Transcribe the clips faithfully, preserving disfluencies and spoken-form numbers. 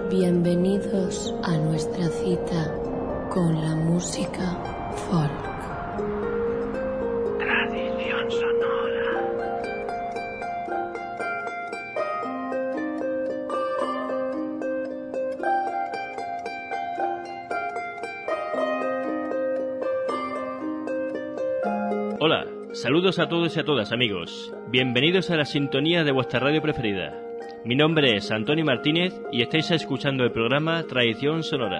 Bienvenidos a nuestra cita con la música folk. Tradición sonora. Hola, saludos a todos y a todas, amigos. Bienvenidos a la sintonía de vuestra radio preferida. Mi nombre es Antonio Martínez y estáis escuchando el programa Tradición Sonora.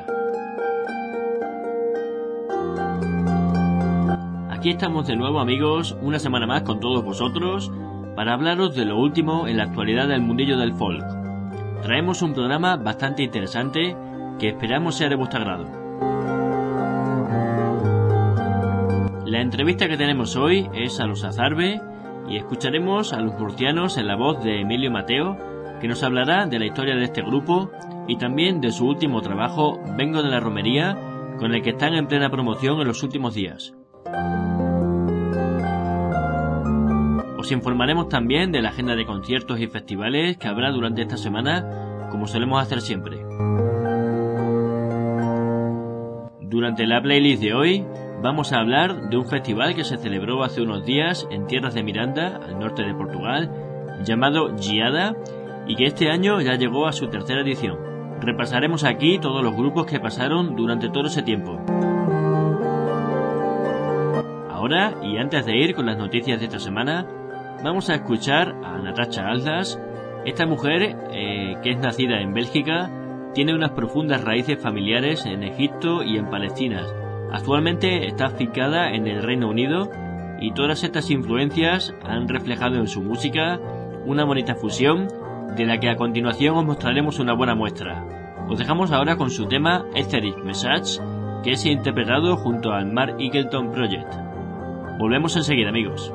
Aquí estamos de nuevo, amigos, una semana más con todos vosotros para hablaros de lo último en la actualidad del mundillo del folk. Traemos un programa bastante interesante que esperamos sea de vuestro agrado. La entrevista que tenemos hoy es a los Azarbe y escucharemos a los murcianos en la voz de Emilio Mateo, que nos hablará de la historia de este grupo y también de su último trabajo, Vengo de la Romería, con el que están en plena promoción en los últimos días. Os informaremos también de la agenda de conciertos y festivales que habrá durante esta semana, como solemos hacer siempre. Durante la playlist de hoy vamos a hablar de un festival que se celebró hace unos días en tierras de Miranda, al norte de Portugal, llamado Giada, y que este año ya llegó a su tercera edición. Repasaremos aquí todos los grupos que pasaron durante todo ese tiempo. Ahora, y antes de ir con las noticias de esta semana, vamos a escuchar a Natasha Aldas. Esta mujer, eh, que es nacida en Bélgica, tiene unas profundas raíces familiares en Egipto y en Palestina. Actualmente está afincada en el Reino Unido y todas estas influencias han reflejado en su música una bonita fusión de la que a continuación os mostraremos una buena muestra. Os dejamos ahora con su tema Etheric Message, que es interpretado junto al Mark Eagleton Project. Volvemos enseguida, amigos.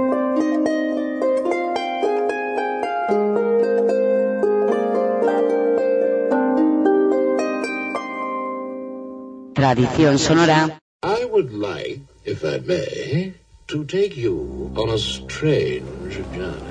Tradición sonora. I would like, if I may, to take you on a strange journey.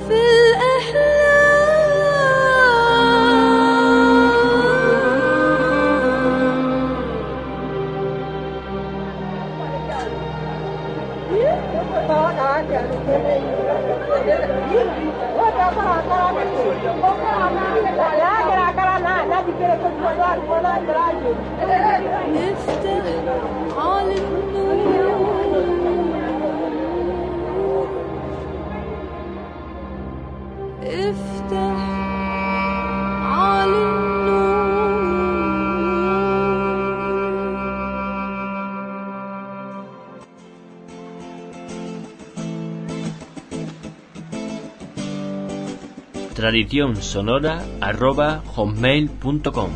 tradición sonora arroba hotmail punto com.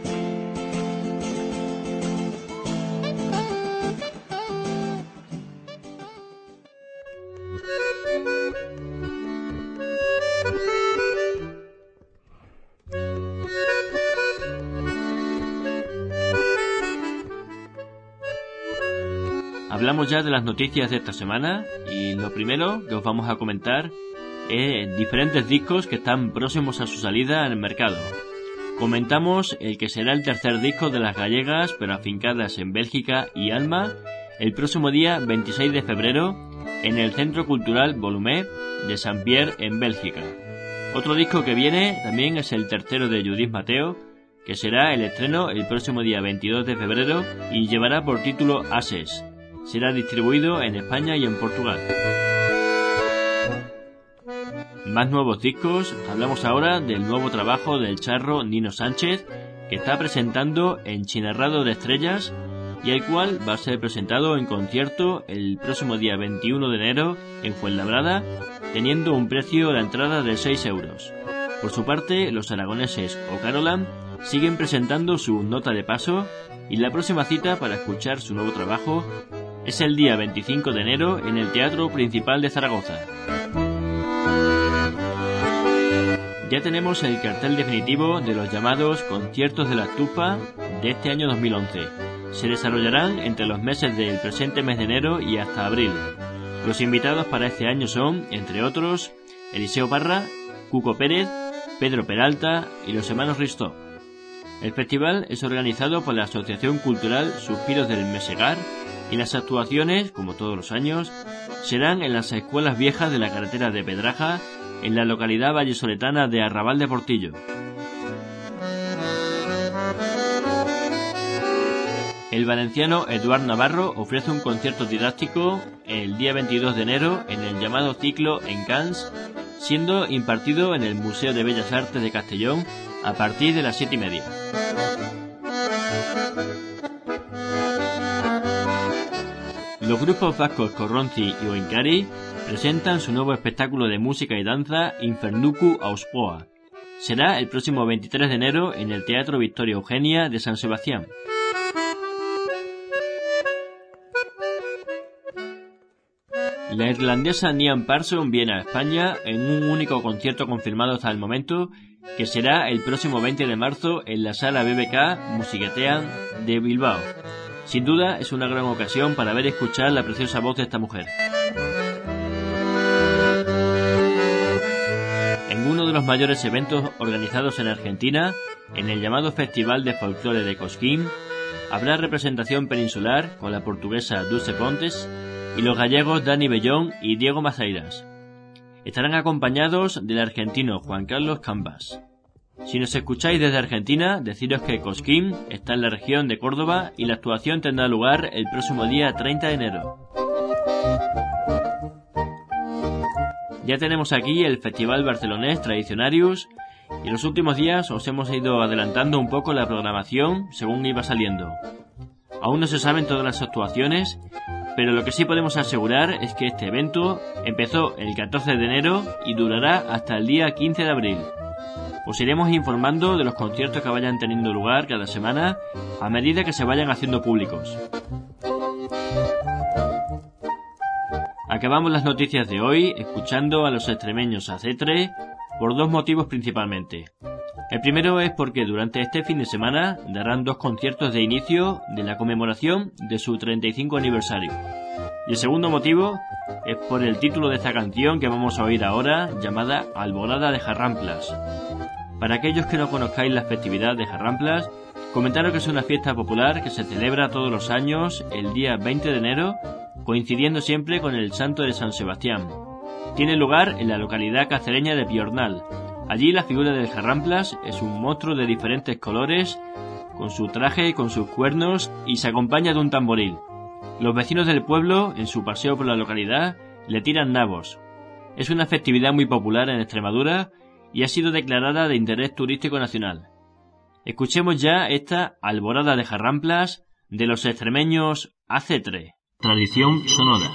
Hablamos ya de las noticias de esta semana y lo primero que os vamos a comentar es diferentes discos que están próximos a su salida en el mercado. Comentamos el que será el tercer disco de las gallegas pero afincadas en Bélgica y Alma el próximo día veintiséis de febrero en el Centro Cultural Volumet de Saint-Pierre en Bélgica. Otro disco que viene también es el tercero de Judith Mateo, que será el estreno el próximo día veintidós de febrero y llevará por título Ases. Será distribuido en España y en Portugal. Más nuevos discos. Hablamos ahora del nuevo trabajo del charro Nino Sánchez, que está presentando en Chinarrado de Estrellas y el cual va a ser presentado en concierto el próximo día veintiuno de enero en Fuenlabrada, teniendo un precio de la entrada de seis euros. Por su parte, los aragoneses O'Carolan siguen presentando su nota de paso y la próxima cita para escuchar su nuevo trabajo es el día veinticinco de enero en el Teatro Principal de Zaragoza. Ya tenemos el cartel definitivo de los llamados conciertos de la Tupa de este año dos mil once. Se desarrollarán entre los meses del presente mes de enero y hasta abril. Los invitados para este año son, entre otros, Eliseo Parra, Cuco Pérez, Pedro Peralta y los hermanos Ristó. El festival es organizado por la Asociación Cultural Suspiros del Mesegar y las actuaciones, como todos los años, serán en las escuelas viejas de la carretera de Pedraja, en la localidad vallisoletana de Arrabal de Portillo. El valenciano Eduard Navarro ofrece un concierto didáctico el día veintidós de enero en el llamado ciclo En Cans, siendo impartido en el Museo de Bellas Artes de Castellón a partir de las siete y media. Los grupos vascos Corronzi y Oinkari presentan su nuevo espectáculo de música y danza Infernuku Auspoa. Será el próximo veintitrés de enero en el Teatro Victoria Eugenia de San Sebastián. La irlandesa Niamh Parson viene a España en un único concierto confirmado hasta el momento, que será el próximo veinte de marzo en la Sala B B K Musiquetean de Bilbao. Sin duda es una gran ocasión para ver y escuchar la preciosa voz de esta mujer. En uno de los mayores eventos organizados en Argentina, en el llamado Festival de Folclore de Cosquín, habrá representación peninsular con la portuguesa Dulce Pontes y los gallegos Dani Bellón y Diego Maceiras. Estarán acompañados del argentino Juan Carlos Cambas. Si nos escucháis desde Argentina, deciros que Cosquín está en la región de Córdoba y la actuación tendrá lugar el próximo día treinta de enero. Ya tenemos aquí el Festival Barcelonés Tradicionarius y en los últimos días os hemos ido adelantando un poco la programación según iba saliendo. Aún no se saben todas las actuaciones, pero lo que sí podemos asegurar es que este evento empezó el catorce de enero y durará hasta el día quince de abril. Os iremos informando de los conciertos que vayan teniendo lugar cada semana a medida que se vayan haciendo públicos. Acabamos las noticias de hoy escuchando a los extremeños Acetre por dos motivos principalmente. El primero es porque durante este fin de semana darán dos conciertos de inicio de la conmemoración de su treinta y cinco aniversario. Y el segundo motivo es por el título de esta canción que vamos a oír ahora, llamada Alborada de Jarramplas. Para aquellos que no conozcáis la festividad de Jarramplas, comentaros que es una fiesta popular que se celebra todos los años el día veinte de enero, coincidiendo siempre con el santo de San Sebastián. Tiene lugar en la localidad cacereña de Piornal. Allí la figura del Jarramplas es un monstruo de diferentes colores, con su traje, con sus cuernos, y se acompaña de un tamboril. Los vecinos del pueblo, en su paseo por la localidad, le tiran nabos. Es una festividad muy popular en Extremadura y ha sido declarada de interés turístico nacional. Escuchemos ya esta Alborada de Jarramplas de los extremeños A C tres. Tradición sonora.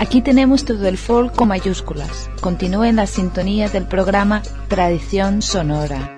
Aquí tenemos todo el folk con mayúsculas. Continúe en la sintonía del programa Tradición Sonora.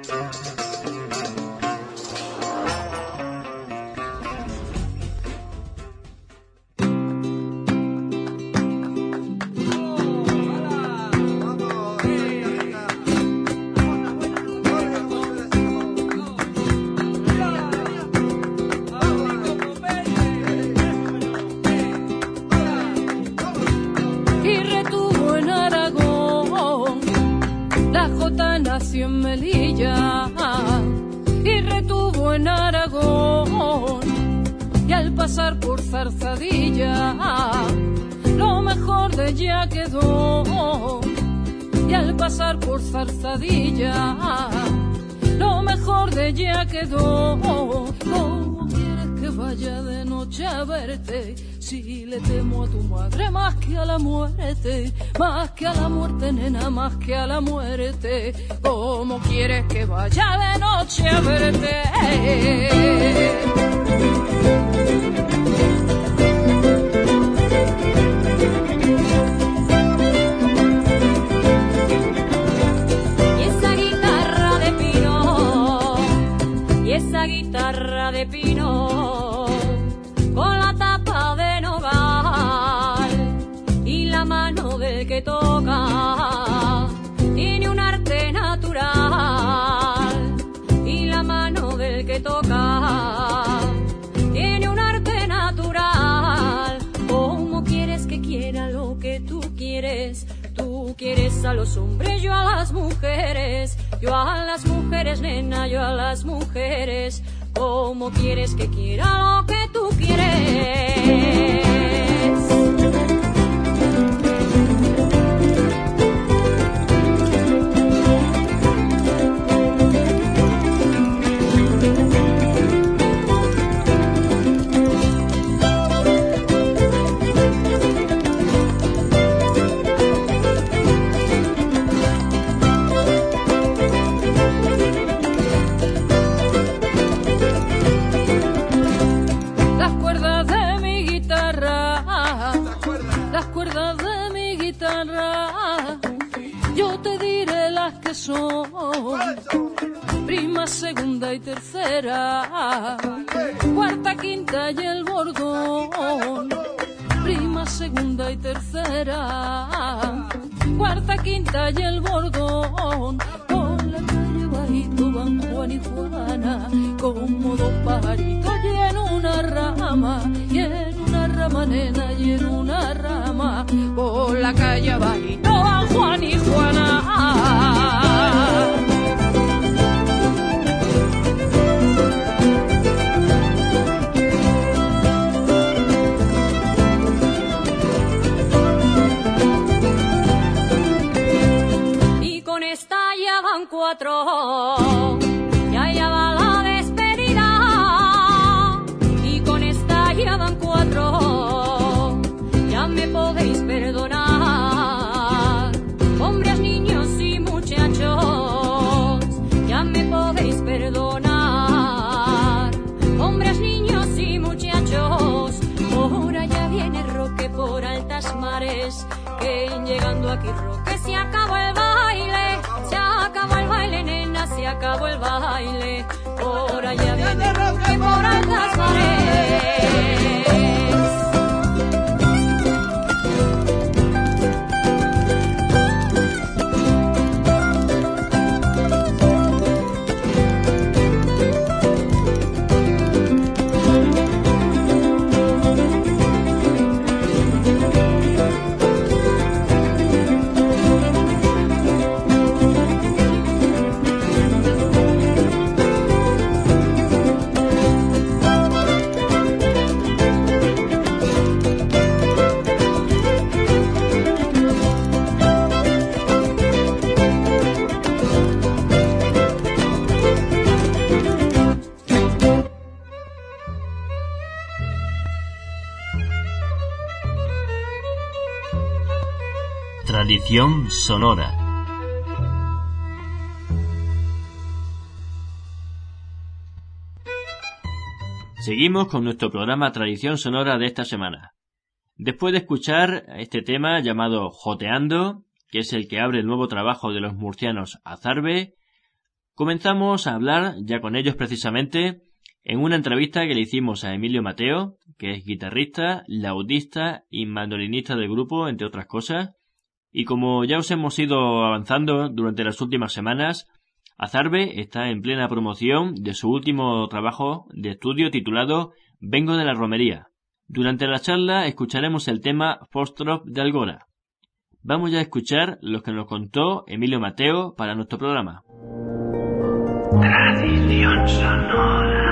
Lo mejor de ella quedó. ¿Cómo quieres que vaya de noche a verte? Si le temo a tu madre más que a la muerte, más que a la muerte, nena, más que a la muerte. ¿Cómo quieres que vaya de noche a verte? Esa guitarra de pino con la tapa de nogal y la mano del que toca tiene un arte natural, y la mano del que toca tiene un arte natural. ¿Cómo quieres que quiera lo que tú quieres? Tú quieres a los hombres, yo a las mujeres. Yo a las mujeres, nena, yo a las mujeres. ¿Cómo quieres que quiera lo que tú quieres? Son prima, segunda y tercera, cuarta, quinta y el bordón. Prima, segunda y tercera, cuarta, quinta y el bordón. Por la calle bajito van Juan y Juana, como dos pajaritos y en una rama, y en una rama, nena, y en una rama. Por la calle bajito van Juan y Juana. Cuatro, ya ya va la despedida, y con esta ya van cuatro, ya me podéis perdonar, hombres, niños y muchachos, ya me podéis perdonar, hombres, niños y muchachos. Ahora ya viene Roque por altas mares, que llegando aquí Roque se acabó el baile. Se acabó el baile, nena, se acabó el baile. Por allá viene Roque por altas mares. Tradición sonora. Seguimos con nuestro programa Tradición Sonora de esta semana. Después de escuchar este tema llamado Joteando, que es el que abre el nuevo trabajo de los murcianos Azarbe, comenzamos a hablar ya con ellos precisamente en una entrevista que le hicimos a Emilio Mateo, que es guitarrista, laudista y mandolinista del grupo, entre otras cosas. Y como ya os hemos ido avanzando durante las últimas semanas, Azarbe está en plena promoción de su último trabajo de estudio titulado Vengo de la Romería. Durante la charla escucharemos el tema Foxtrot de Algora. Vamos ya a escuchar lo que nos contó Emilio Mateo para nuestro programa. Tradición sonora.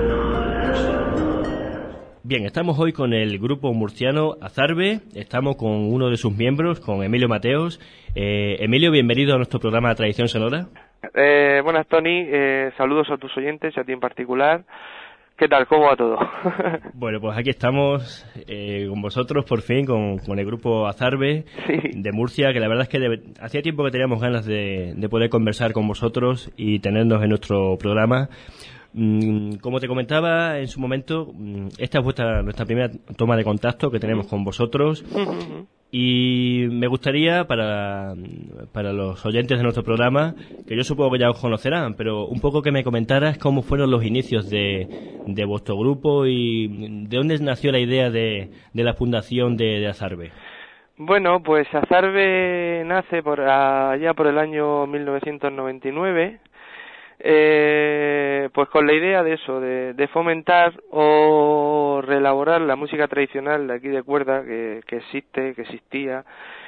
Bien, estamos hoy con el grupo murciano Azarbe, estamos con uno de sus miembros, con Emilio Mateos. Eh, Emilio, bienvenido a nuestro programa Tradición Sonora. Eh, buenas, Tony, eh, saludos a tus oyentes y a ti en particular. ¿Qué tal? ¿Cómo va todo? Bueno, pues aquí estamos eh, con vosotros por fin, con, con el grupo Azarbe sí. de Murcia, que la verdad es que debe, hacía tiempo que teníamos ganas de, de poder conversar con vosotros y tenernos en nuestro programa. Como te comentaba en su momento, esta es vuestra, nuestra primera toma de contacto que tenemos con vosotros y me gustaría para, para los oyentes de nuestro programa, que yo supongo que ya os conocerán, pero un poco que me comentaras cómo fueron los inicios de, de vuestro grupo y de dónde nació la idea de, de la fundación de, de Azarbe. Bueno, pues Azarbe nace por allá por el año mil novecientos noventa y nueve. Eh, pues con la idea de eso, de, de fomentar o reelaborar la música tradicional de aquí de cuerda que, que existe, que existía,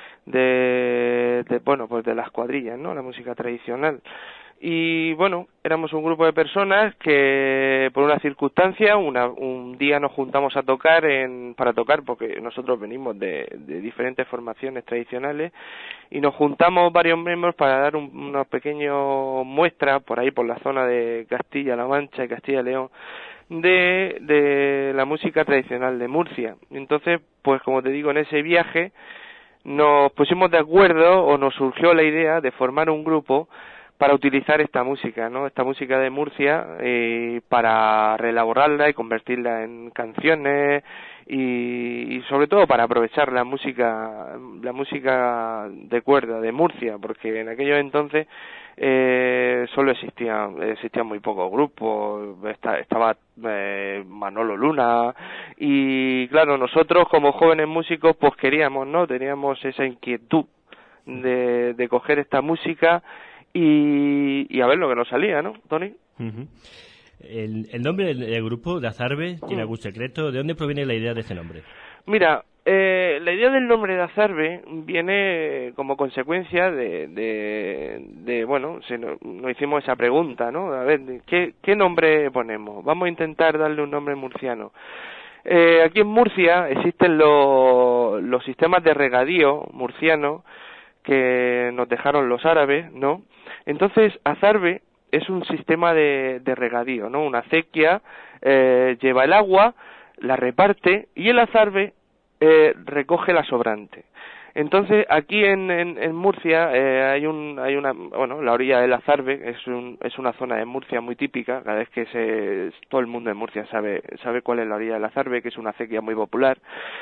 de, de, bueno, pues de las cuadrillas, ¿no? La música tradicional. Y bueno, éramos un grupo de personas que por una circunstancia, una, un día nos juntamos a tocar, en, para tocar, porque nosotros venimos de, de diferentes formaciones tradicionales, y nos juntamos varios miembros para dar un, unas pequeñas muestras por ahí, por la zona de Castilla-La Mancha y Castilla-León, de, de la música tradicional de Murcia. Entonces, pues como te digo, en ese viaje nos pusimos de acuerdo, o nos surgió la idea de formar un grupo para utilizar esta música, ¿no? Esta música de Murcia, eh, para reelaborarla y convertirla en canciones y, y sobre todo para aprovechar la música, la música de cuerda de Murcia, porque en aquellos entonces eh, solo existían, existían muy pocos grupos, esta, estaba eh, Manolo Luna y claro, nosotros como jóvenes músicos pues queríamos, ¿no? Teníamos esa inquietud de, de coger esta música Y, y a ver lo que nos salía, ¿no, Tony? Uh-huh. el, el nombre del, del grupo de Azarbe tiene algún secreto. ¿De dónde proviene la idea de este nombre? Mira, eh, la idea del nombre de Azarbe viene como consecuencia de, de, de bueno, se nos, nos hicimos esa pregunta, ¿no? A ver, ¿qué, qué nombre ponemos? Vamos a intentar darle un nombre murciano. Eh, aquí en Murcia existen los, los sistemas de regadío murcianos que nos dejaron los árabes, ¿no? Entonces, Azarbe es un sistema de, de regadío, ¿no? Una acequia eh, lleva el agua, la reparte y el Azarbe eh, recoge la sobrante. Entonces, aquí en, en, en Murcia eh, hay un hay una bueno, la orilla del Azarbe es un, es una zona de Murcia muy típica. Cada vez que se todo el mundo de Murcia sabe sabe cuál es la orilla del Azarbe, que es una acequia muy popular.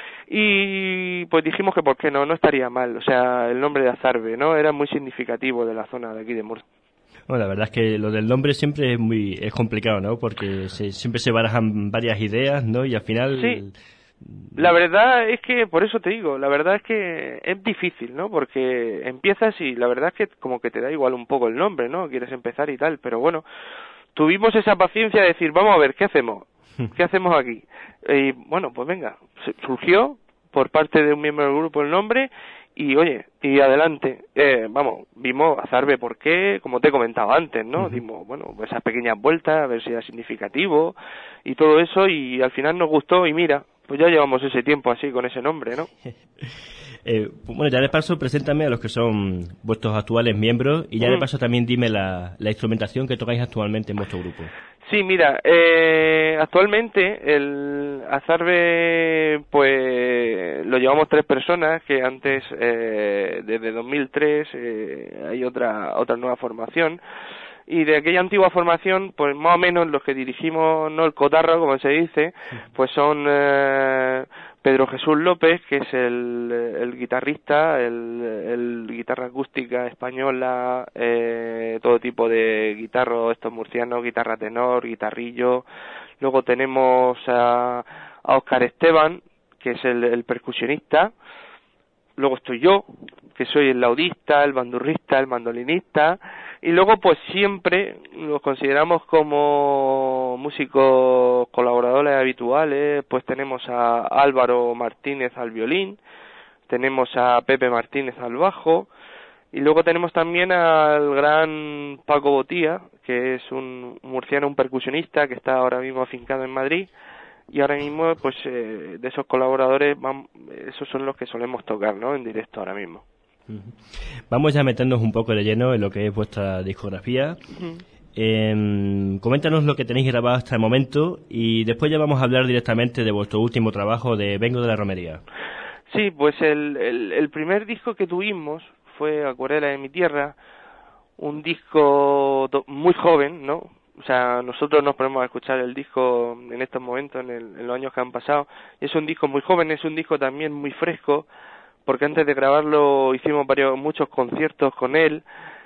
Y pues dijimos que por qué no, no estaría mal, o sea, el nombre de Azarbe, ¿no? Era muy significativo de la zona de aquí de Murcia. Bueno, la verdad es que lo del nombre siempre es muy es complicado, ¿no? Porque se, siempre se barajan varias ideas, ¿no? Y al final... Sí. La verdad es que, por eso te digo, la verdad es que es difícil, ¿no? Porque empiezas y la verdad es que como que te da igual un poco el nombre, ¿no? Quieres empezar y tal, pero bueno, tuvimos esa paciencia de decir, vamos a ver, ¿qué hacemos? ¿Qué hacemos aquí? Y bueno, pues venga, surgió por parte de un miembro del grupo el nombre y oye, y adelante, eh, vamos, vimos Azarbe por qué, como te he comentado antes, ¿no? Uh-huh. Dimos, bueno, esas pequeñas vueltas, a ver si era significativo y todo eso y al final nos gustó y mira, pues ya llevamos ese tiempo así con ese nombre, ¿no? eh, bueno, ya de paso, preséntame a los que son vuestros actuales miembros y ya mm. de paso también dime la, la instrumentación que tocáis actualmente en vuestro grupo. Sí, mira, eh, actualmente el Azarbe pues lo llevamos tres personas, que antes, eh, desde dos mil tres, eh, hay otra otra nueva formación. Y de aquella antigua formación, pues más o menos los que dirigimos, no el cotarro, como se dice, pues son eh, Pedro Jesús López, que es el, el guitarrista, el, el guitarra acústica española, eh, todo tipo de guitarros, estos murcianos, guitarra tenor, guitarrillo. Luego tenemos a, a Óscar Esteban, que es el, el percusionista. Luego estoy yo, que soy el laudista, el bandurrista, el mandolinista. Y luego pues siempre los consideramos como músicos colaboradores habituales. Pues tenemos a Álvaro Martínez al violín, tenemos a Pepe Martínez al bajo, y luego tenemos también al gran Paco Botía, que es un murciano, un percusionista que está ahora mismo afincado en Madrid. Y ahora mismo, pues, eh, de esos colaboradores, vamos, esos son los que solemos tocar, ¿no?, en directo ahora mismo. Vamos ya a meternos un poco de lleno en lo que es vuestra discografía. Uh-huh. Eh, coméntanos lo que tenéis grabado hasta el momento y después ya vamos a hablar directamente de vuestro último trabajo de Vengo de la Romería. Sí, pues el, el, el primer disco que tuvimos fue Acuarela de mi tierra, un disco muy joven, ¿no? O sea, nosotros nos ponemos a escuchar el disco en estos momentos, en, el, en los años que han pasado, y es un disco muy joven, es un disco también muy fresco, porque antes de grabarlo hicimos varios, muchos conciertos con él.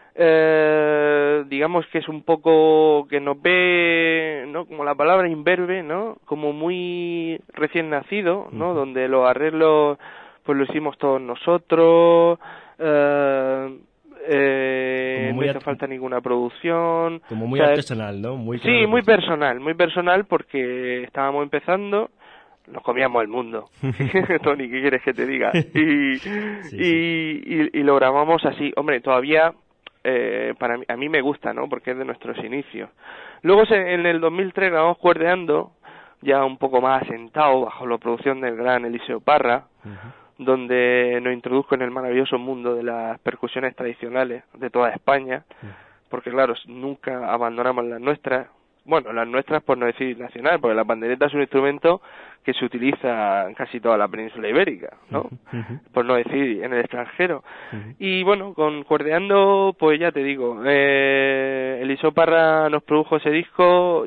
Eh, digamos que es un poco que nos ve, ¿no?, como la palabra imberbe, ¿no?, como muy recién nacido, ¿no?, uh-huh. Donde los arreglos pues lo hicimos todos nosotros. Eh, Eh, no hace falta ninguna producción, como muy o sea, artesanal, ¿no? Muy sí, muy personal, muy personal, porque estábamos empezando, nos comíamos el mundo. Tony, ¿qué quieres que te diga? Y, sí, y, sí. y, y lo grabamos así. Hombre, todavía eh, para mí, a mí me gusta, ¿no?, porque es de nuestros inicios. Luego se, en el dos mil tres grabamos Cuerdeando, ya un poco más asentado, bajo la producción del gran Eliseo Parra, uh-huh. donde nos introduzco en el maravilloso mundo de las percusiones tradicionales de toda España, porque claro, nunca abandonamos las nuestras, bueno, las nuestras por no decir nacional, porque la pandereta es un instrumento que se utiliza en casi toda la península ibérica, ¿no? Uh-huh. Por no decir en el extranjero. Uh-huh. Y bueno, con Cuerdeando, pues ya te digo, eh, Eliseo Parra nos produjo ese disco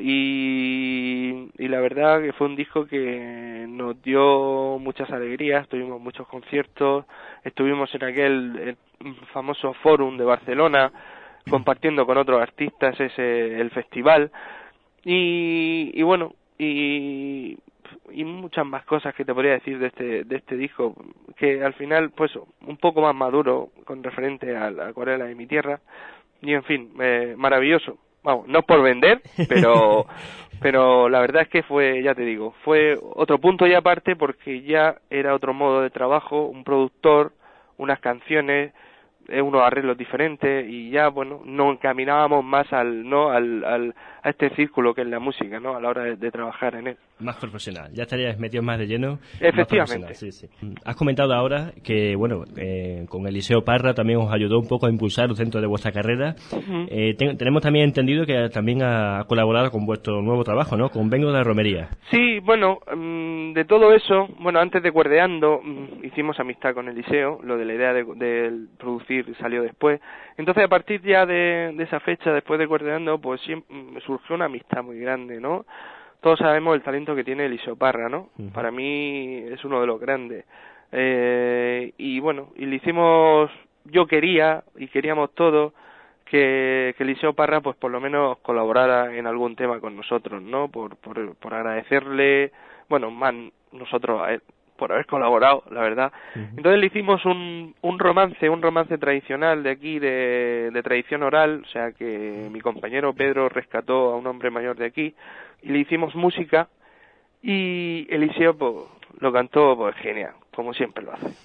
y, y la verdad que fue un disco que nos dio muchas alegrías, tuvimos muchos conciertos, estuvimos en aquel el famoso Fórum de Barcelona, compartiendo con otros artistas ese el festival, y, y bueno, y... y muchas más cosas que te podría decir de este de este disco, que al final pues un poco más maduro con referente a la Acuarela de mi tierra, y en fin, eh, maravilloso. Vamos, no por vender, pero pero la verdad es que fue, ya te digo, fue otro punto y aparte, porque ya era otro modo de trabajo, un productor, unas canciones, unos arreglos diferentes, y ya bueno, nos encaminábamos más al no al, al a este círculo que es la música, no, a la hora de, de trabajar en él. Más profesional, ya estarías metido más de lleno. Efectivamente. Sí, sí. Has comentado ahora que bueno, eh, con Eliseo Parra también os ayudó un poco a impulsar dentro de vuestra carrera. Uh-huh. eh, ten, tenemos también entendido que también ha colaborado con vuestro nuevo trabajo, ¿no?, con Vengo de la Romería. Sí, bueno, um, de todo eso, bueno, antes de Cuerdeando um, hicimos amistad con Eliseo, lo de la idea de, de producir salió después. Entonces, a partir ya de, de esa fecha, después de Cuerdeando, pues siempre surgió una amistad muy grande, ¿no? Todos sabemos el talento que tiene Eliseo Parra, ¿no? Uh-huh. Para mí es uno de los grandes. Eh, y bueno, y le hicimos, yo quería, y queríamos todos, que, que Eliseo Parra, pues por lo menos colaborara en algún tema con nosotros, ¿no? Por, por, por agradecerle, bueno, más nosotros a él, por haber colaborado, la verdad. Uh-huh. Entonces le hicimos un, un romance, un romance tradicional de aquí, de, de tradición oral, o sea que mi compañero Pedro rescató a un hombre mayor de aquí, y le hicimos música, y Eliseo pues, lo cantó pues genial, como siempre lo hace.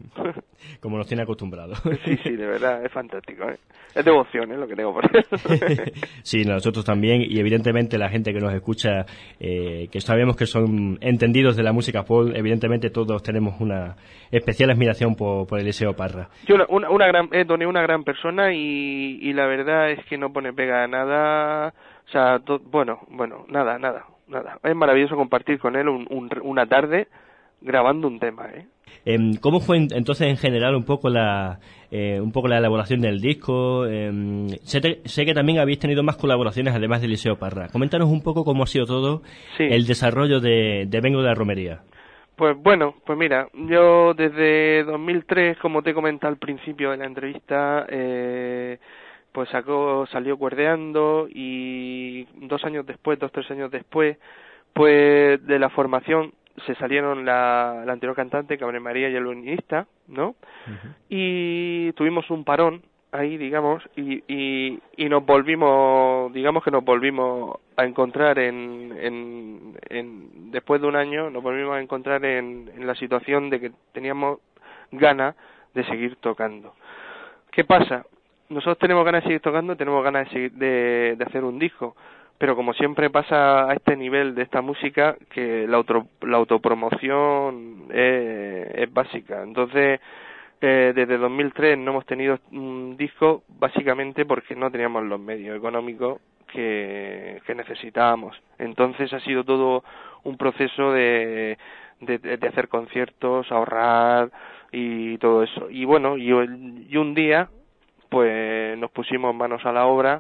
Como nos tiene acostumbrados. Sí, sí, de verdad, es fantástico, ¿eh? Es devoción, ¿eh?, lo que tengo por él. Sí, nosotros también, y evidentemente la gente que nos escucha, eh, que sabemos que son entendidos de la música folk, evidentemente todos tenemos una especial admiración por, por Eliseo Parra. Yo una, una, una gran, eh, Tony, una gran persona, y, y la verdad es que no pone pega a nada, o sea, to, bueno, bueno, nada, nada, nada. Es maravilloso compartir con él un, un, una tarde, grabando un tema, ¿eh? ¿Cómo fue entonces en general un poco la eh, un poco la elaboración del disco? Eh, sé, te, sé que también habéis tenido más colaboraciones además de Eliseo Parra. Coméntanos un poco cómo ha sido todo sí. el desarrollo de, de Vengo de la Romería. Pues bueno, pues mira, yo desde dos mil tres, como te comenté al principio de la entrevista, eh, pues sacó, salió Cuerdeando y dos años después, dos, tres años después, pues de la formación se salieron la, la anterior cantante, Cabrera María, y el violinista, ¿no? Uh-huh. Y tuvimos un parón ahí, digamos, y, y, y nos volvimos, digamos que nos volvimos a encontrar en, en, en después de un año, nos volvimos a encontrar en, en la situación de que teníamos ganas de seguir tocando. ¿Qué pasa? Nosotros tenemos ganas de seguir tocando, tenemos ganas de, seguir, de, de hacer un disco, pero como siempre pasa a este nivel de esta música, que la, auto, la autopromoción es, es básica. Entonces, eh, desde dos mil tres no hemos tenido un disco básicamente porque no teníamos los medios económicos que, que necesitábamos. Entonces ha sido todo un proceso de, de, de hacer conciertos, ahorrar y todo eso. Y bueno, y, y un día pues nos pusimos manos a la obra,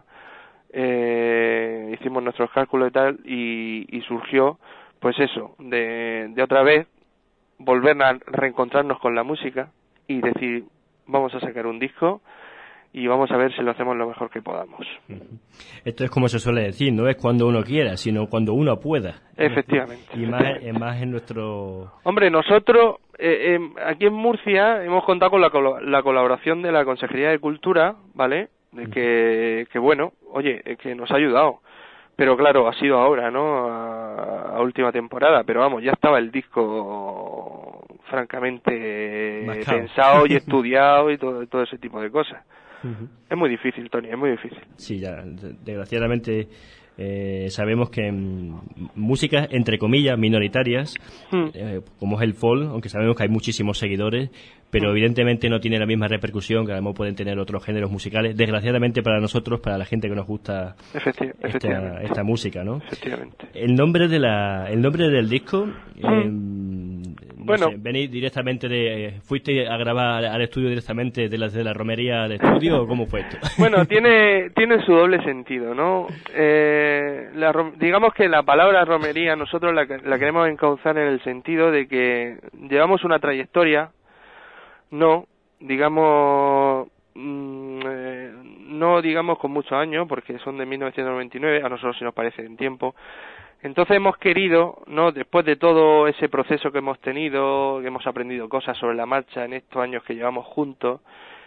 Eh, hicimos nuestros cálculos y tal y, y surgió pues eso de, de otra vez volver a reencontrarnos con la música y decir vamos a sacar un disco y vamos a ver si lo hacemos lo mejor que podamos. Esto es como se suele decir, no es cuando uno quiera, sino cuando uno pueda. Efectivamente. Y más, más en nuestro... Hombre, nosotros eh, eh, aquí en Murcia hemos contado con la, la colaboración de la Consejería de Cultura, ¿vale? De que, que bueno, oye, que nos ha ayudado, pero claro, ha sido ahora, ¿no? A, a última temporada, pero vamos, ya estaba el disco francamente Mascado. pensado y estudiado y todo, todo ese tipo de cosas. Uh-huh. Es muy difícil, Tony, es muy difícil. Sí, ya, desgraciadamente eh, sabemos que mm, músicas, entre comillas, minoritarias, mm. eh, como es el folk, aunque sabemos que hay muchísimos seguidores, pero evidentemente no tiene la misma repercusión que además pueden tener otros géneros musicales, desgraciadamente para nosotros, para la gente que nos gusta Efecti- esta, esta música, ¿no? Efectivamente. El nombre de la, el nombre del disco, mm. eh, no bueno, sé, ¿venís directamente de, fuiste a grabar al estudio directamente de la, de la romería al estudio o cómo fue esto? Bueno, tiene, tiene su doble sentido, ¿no? Eh, la, digamos que la palabra romería nosotros la, la queremos encauzar en el sentido de que llevamos una trayectoria, no, digamos, mmm, eh, no digamos con muchos años, porque son de mil novecientos noventa y nueve, a nosotros sí nos parece en tiempo. Entonces hemos querido, no, después de todo ese proceso que hemos tenido, que hemos aprendido cosas sobre la marcha en estos años que llevamos juntos,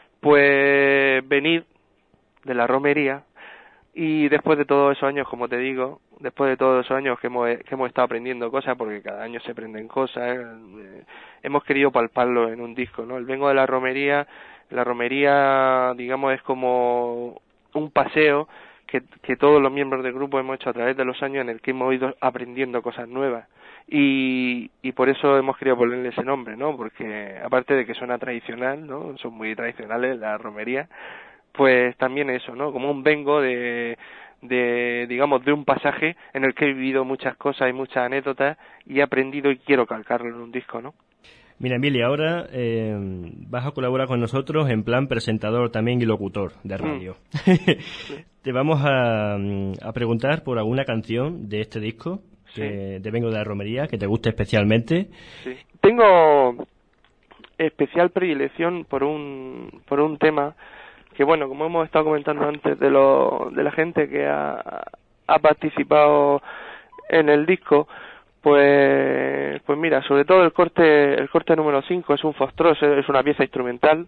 pues venir de la romería y después de todos esos años, como te digo, después de todos esos años que hemos, que hemos estado aprendiendo cosas, porque cada año se aprenden cosas, eh, hemos querido palparlo en un disco, ¿no? El Vengo de la Romería, la romería, digamos, es como un paseo que, que todos los miembros del grupo hemos hecho a través de los años en el que hemos ido aprendiendo cosas nuevas. Y, y por eso hemos querido ponerle ese nombre, ¿no? Porque aparte de que suena tradicional, ¿no? Son muy tradicionales la romería, pues también eso, ¿no? Como un vengo de, de, digamos, de un pasaje en el que he vivido muchas cosas y muchas anécdotas y he aprendido y quiero calcarlo en un disco, ¿no? Mira, Emilio, ahora eh, vas a colaborar con nosotros en plan presentador también y locutor de radio. Mm. Te vamos a, a preguntar por alguna canción de este disco, que sí. Te Vengo de la Romería, que te guste especialmente. Sí. Tengo especial predilección por un por un tema que, bueno, como hemos estado comentando antes de lo de la gente que ha, ha participado en el disco, pues pues mira, sobre todo el corte el corte número cinco es un foxtrot, es una pieza instrumental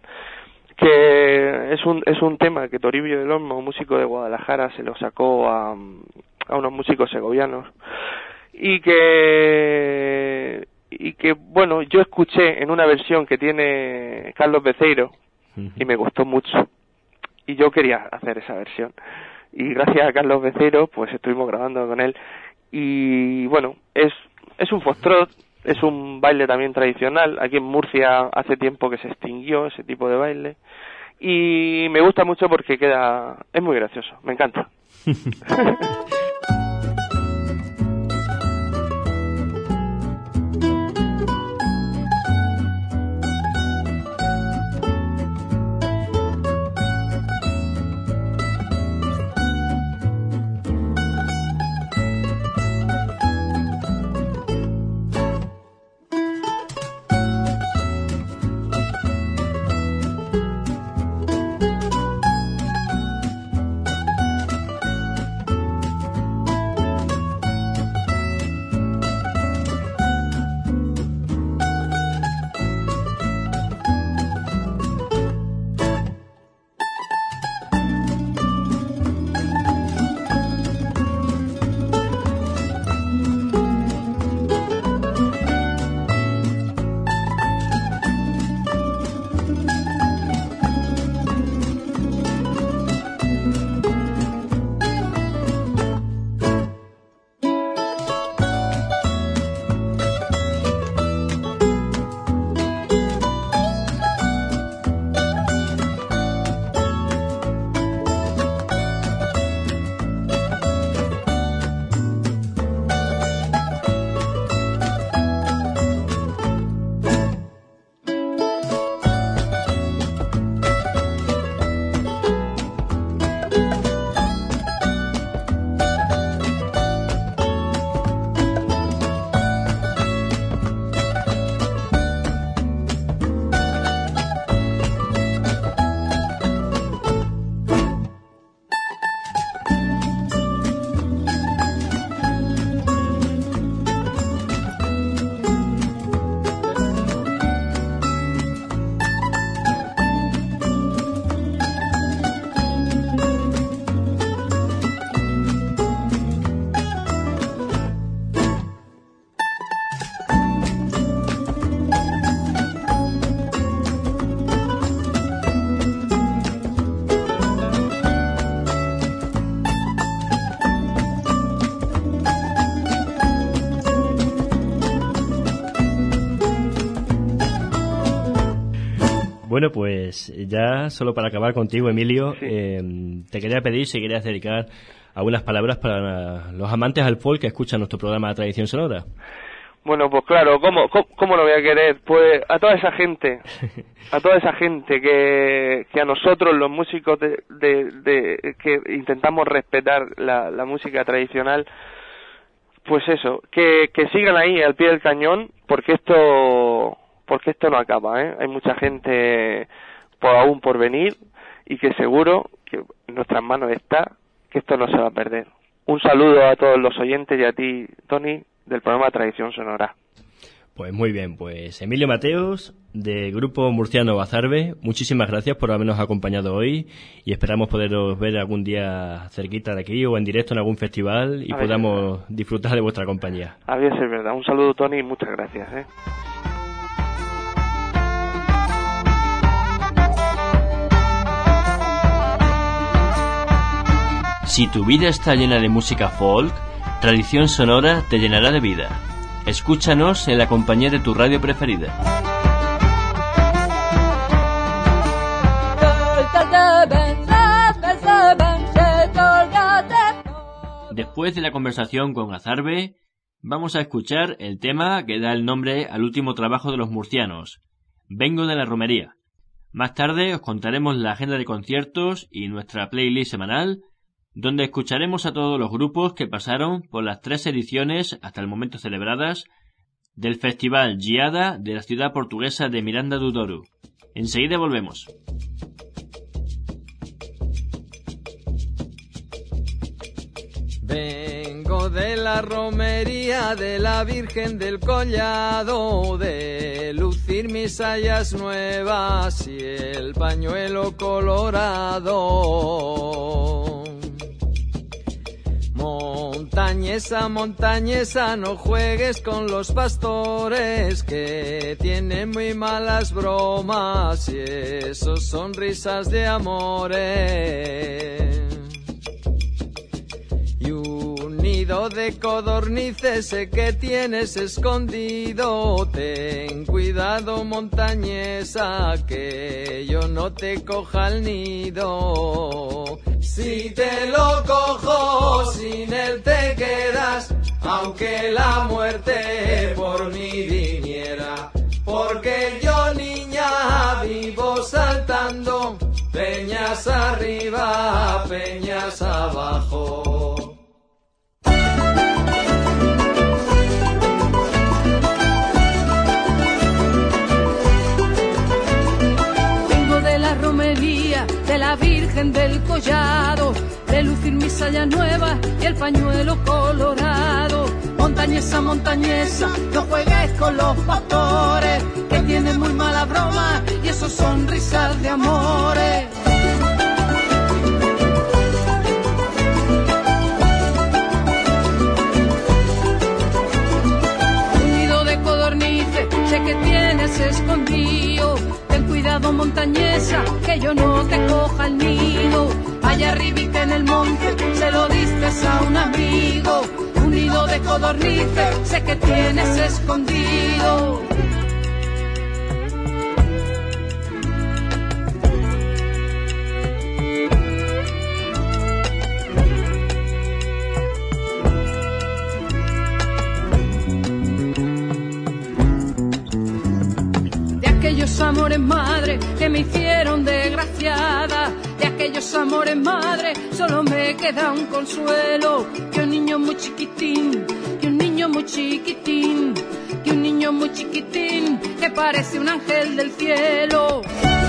que es un es un tema que Toribio del Olmo, un músico de Guadalajara, se lo sacó a, a unos músicos segovianos y que y que bueno, yo escuché en una versión que tiene Carlos Beceiro y me gustó mucho y yo quería hacer esa versión y gracias a Carlos Beceiro pues estuvimos grabando con él y bueno, es es un foxtrot, es un baile también tradicional. Aquí en Murcia hace tiempo que se extinguió ese tipo de baile y me gusta mucho porque queda, es muy gracioso, me encanta. Bueno, pues ya solo para acabar contigo, Emilio, sí. eh, te quería pedir si querías dedicar algunas palabras para los amantes al folk que escuchan nuestro programa de Tradición Sonora. Bueno, pues claro, ¿cómo, cómo, cómo lo voy a querer? Pues a toda esa gente, a toda esa gente que, que a nosotros, los músicos de, de, de que intentamos respetar la, la música tradicional, pues eso, que, que sigan ahí al pie del cañón, porque esto, porque esto no acaba, ¿eh? Hay mucha gente por aún por venir y que seguro que en nuestras manos está que esto no se va a perder. Un saludo a todos los oyentes y a ti, Tony, del programa Tradición Sonora. Pues muy bien, pues Emilio Mateos, del grupo murciano Bazarbe, muchísimas gracias por habernos acompañado hoy y esperamos poderos ver algún día cerquita de aquí o en directo en algún festival y podamos disfrutar de vuestra compañía. A ver si es verdad. Un saludo, Tony, y muchas gracias, ¿eh? Si tu vida está llena de música folk, Tradición Sonora te llenará de vida. Escúchanos en la compañía de tu radio preferida. Después de la conversación con Azarbe, vamos a escuchar el tema que da el nombre al último trabajo de los murcianos, Vengo de la Romería. Más tarde os contaremos la agenda de conciertos y nuestra playlist semanal, donde escucharemos a todos los grupos que pasaron por las tres ediciones hasta el momento celebradas del Festival Giada de la ciudad portuguesa de Miranda do Douro. Enseguida volvemos. Vengo de la romería de la Virgen del Collado, de lucir mis sayas nuevas y el pañuelo colorado. Montañesa, montañesa, no juegues con los pastores que tienen muy malas bromas y esos son risas de amores. Y un nido de codornices sé que tienes escondido, ten cuidado montañesa que yo no te coja el nido. Si te lo cojo, sin él te quedas, aunque la muerte por mí viniera. Porque yo, niña, vivo saltando, peñas arriba, peñas abajo. Vengo de la romería de la Virgen del Collado, de lucir mis sayas nuevas y el pañuelo colorado. Montañesa, montañesa, no juegues con los pastores que tienen muy mala broma y esos son risas de amores. Un nido de codornices sé que tienes escondido, ten cuidado montañesa que yo no te coja el nido. Allá arribita en el monte se lo diste a un amigo, un nido de codornices sé que tienes escondido. De aquellos amores madre que me hicieron desgraciada, de aquellos amores madre solo me queda un consuelo, que un niño muy chiquitín, que un niño muy chiquitín, que un niño muy chiquitín que parece un ángel del cielo.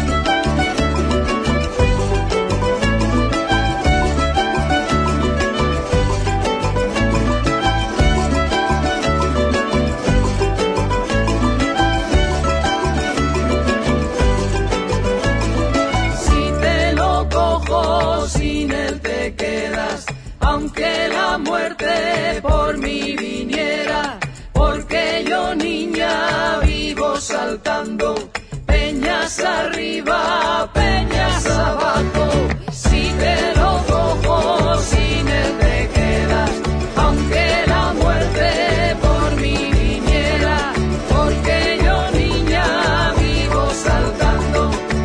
Aunque la muerte por mí viniera, porque yo, niña, vivo saltando, peñas arriba, peñas abajo. Si te lo cojo, sin él te quedas, aunque la muerte por mí viniera, porque yo, niña, vivo saltando,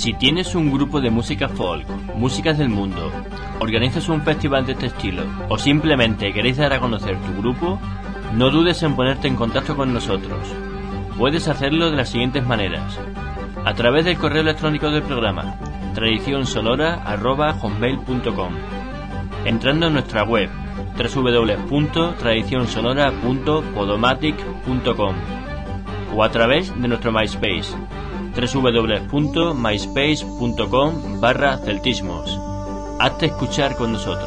Si tienes un grupo de música folk, músicas del mundo, organizas un festival de este estilo o simplemente queréis dar a conocer tu grupo, no dudes en ponerte en contacto con nosotros. Puedes hacerlo de las siguientes maneras: a través del correo electrónico del programa tradición sonora arroba hotmail punto com, entrando en nuestra web doble u doble u doble u punto tradición sonora punto podomatic punto com o a través de nuestro MySpace doble u doble u doble u punto myspace punto com barra celtismos. Hazte escuchar con nosotros.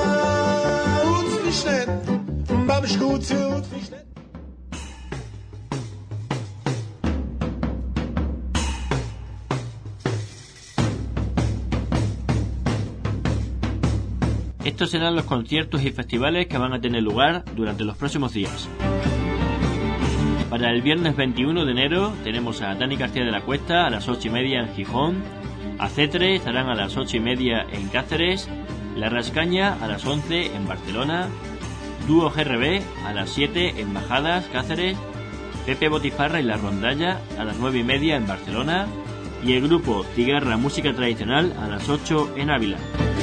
Estos serán los conciertos y festivales que van a tener lugar durante los próximos días. Para el viernes veintiuno de enero tenemos a Dani García de la Cuesta a las ocho y media en Gijón, a Cetre estarán a las ocho y media en Cáceres, La Rascaña a las once en Barcelona, Dúo G R B a las siete en Bajadas, Cáceres, Pepe Botifarra y La Rondalla a las nueve y media en Barcelona y el grupo Cigarra Música Tradicional a las ocho en Ávila.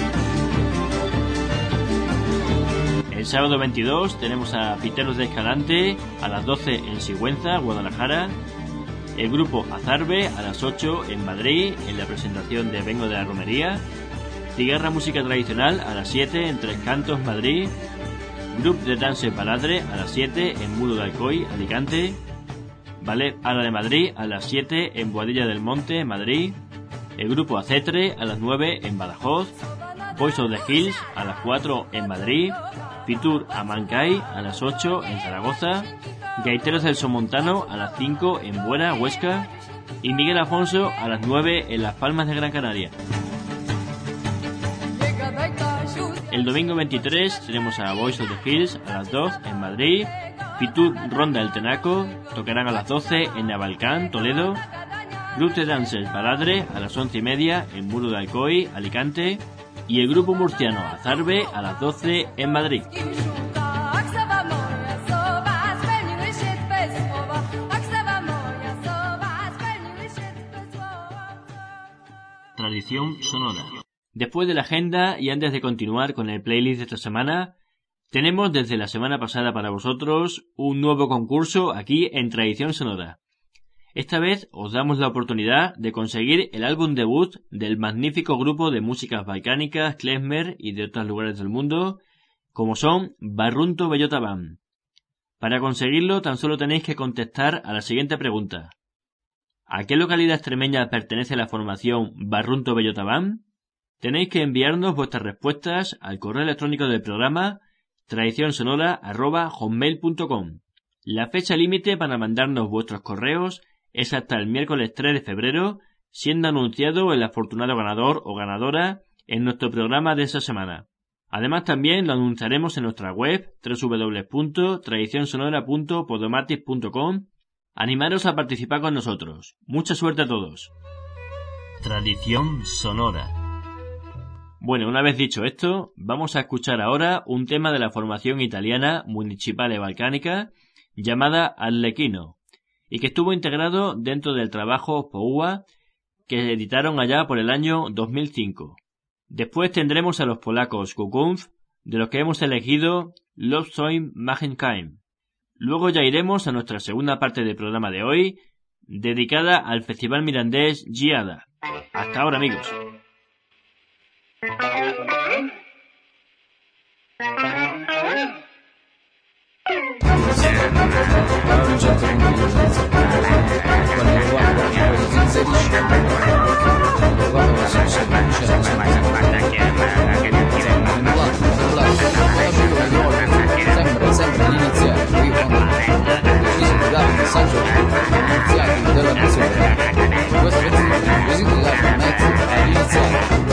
El sábado veintidós tenemos a Piteros de Escalante a las doce en Sigüenza, Guadalajara, el grupo Azarbe a las ocho en Madrid en la presentación de Vengo de la Romería, Cigarra Música Tradicional a las siete en Tres Cantos, Madrid, Grup de Danse Paladre a las siete en Muro de Alcoy, Alicante, Ballet Ala de Madrid a las siete en Boadilla del Monte, Madrid, el grupo Acetre a las nueve en Badajoz, Boys of the Hills a las cuatro en Madrid, Fitur Amancay a las ocho en Zaragoza, Gaiteros del Somontano a las cinco en Buera, Huesca y Miguel Afonso a las nueve en Las Palmas de Gran Canaria. El domingo veintitrés tenemos a Boys of the Hills a las dos en Madrid, Fitur Ronda El Tenaco tocarán a las doce en Navalcán, Toledo, Grup de Danses Baladre a las once y media en Muro de Alcoy, Alicante y el grupo murciano Azarbe a las doce en Madrid. Tradición sonora. Después de la agenda y antes de continuar con el playlist de esta semana, tenemos desde la semana pasada para vosotros un nuevo concurso aquí en Tradición Sonora. Esta vez os damos la oportunidad de conseguir el álbum debut del magnífico grupo de músicas balcánicas, klezmer y de otros lugares del mundo, como son Barrunto Bellota Band. Para conseguirlo tan solo tenéis que contestar a la siguiente pregunta: ¿a qué localidad extremeña pertenece la formación Barrunto Bellota Band? Tenéis que enviarnos vuestras respuestas al correo electrónico del programa tradición sonora arroba hotmail punto com. La fecha límite para mandarnos vuestros correos es hasta el miércoles tres de febrero, siendo anunciado el afortunado ganador o ganadora en nuestro programa de esa semana. Además también lo anunciaremos en nuestra web doble u doble u doble u punto tradición sonora punto podomatic punto com. Animaros a participar con nosotros. Mucha suerte a todos. Tradición sonora. Bueno, una vez dicho esto, vamos a escuchar ahora un tema de la formación italiana Municipale Balcanica llamada Arlecchino, y que estuvo integrado dentro del trabajo Poua que editaron allá por el año dos mil cinco. Después tendremos a los polacos Kukunf, de los que hemos elegido Love Soim Magenheim. Luego ya iremos a nuestra segunda parte del programa de hoy, dedicada al festival mirandés Giada. Hasta ahora, amigos. Sempre, sempre all'inizio, qui con questo messaggio iniziati della canzone. Questo è così da mezzo all'iniziale.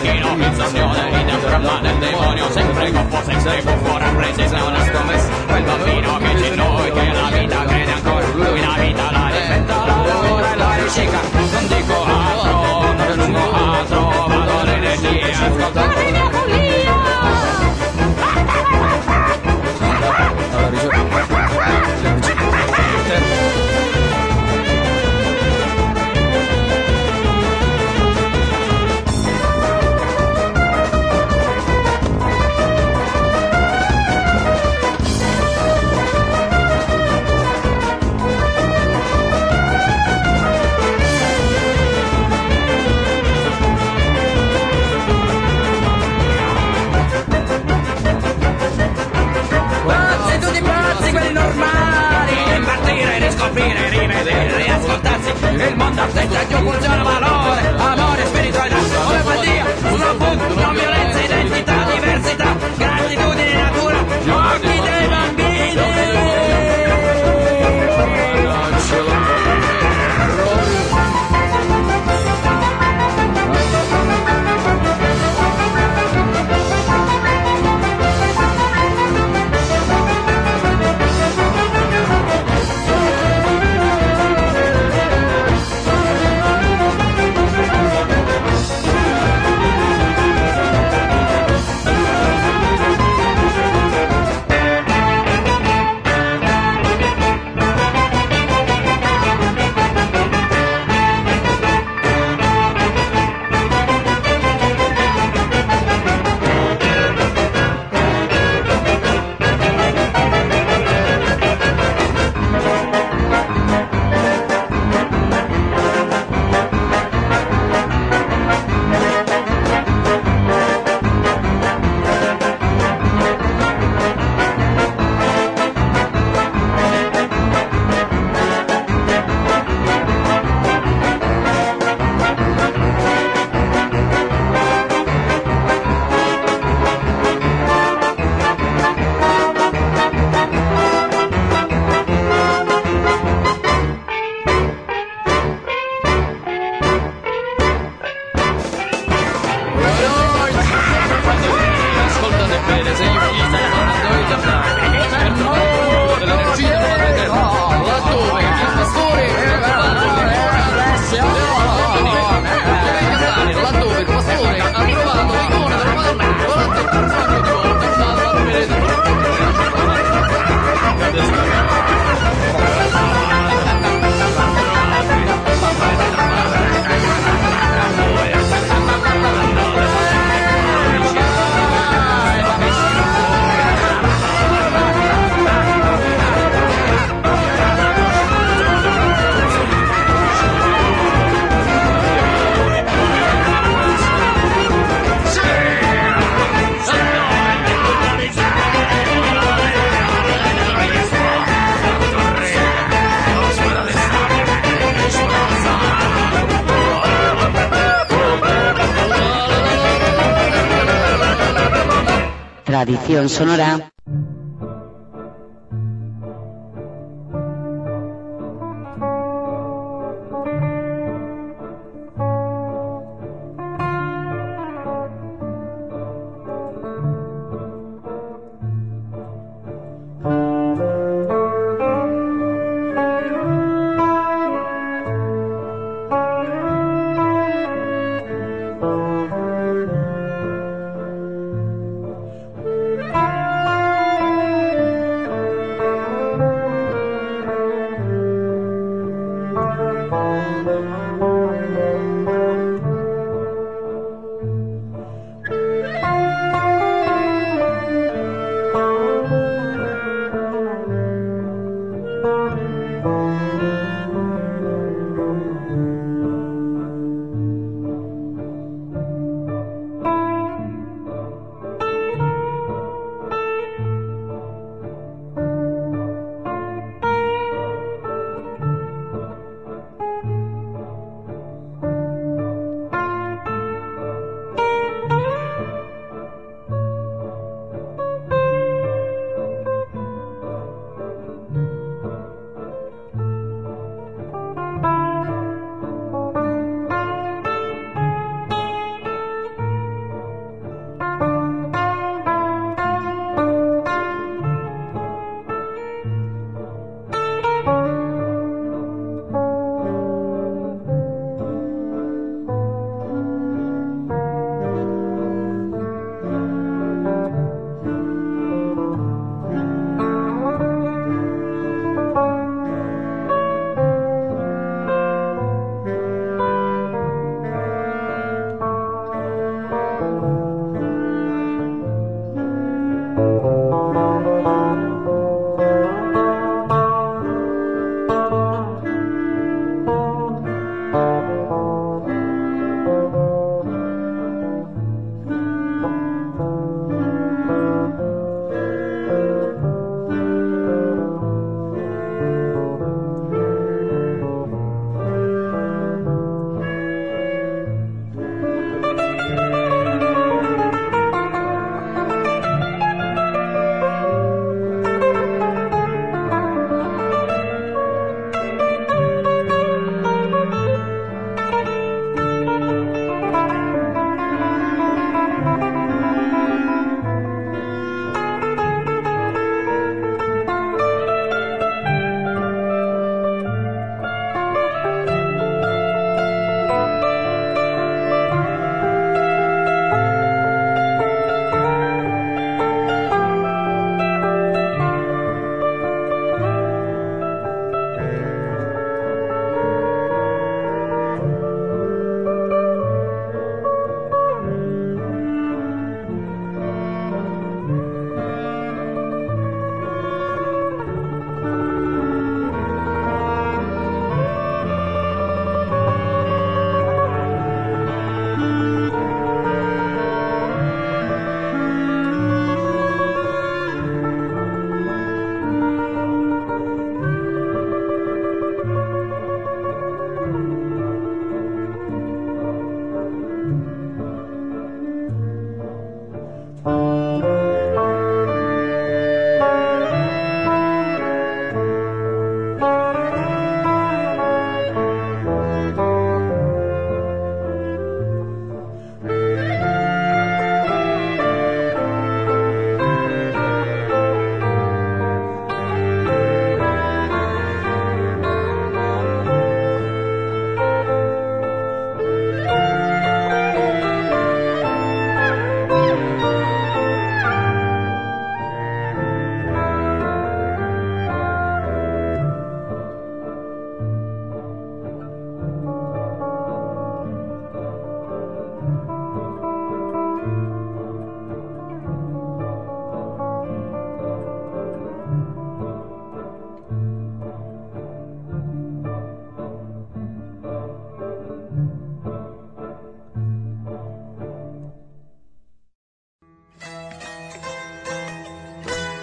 macchino, Pinzagnone, Ida, Brahma del demonio, sempre goffo, sempre buffo, rappresenta una scommessa, quel bambino che c'è in noi, che la vita crede ancora, lui la vita la rispetta, la lavora e la ricicca, non dico altro, non aggiungo altro, vado l'energia, ascolta la mia follia. Allora, ricevo. Riscoprire, rivedere, riascoltarsi. Il mondo aspetta giù funziona valore, amore, spiritualità, omeopatia, uno punto, non violenza, identità, diversità, gratitudine, natura, giochi dei bambini. Tradición sonora.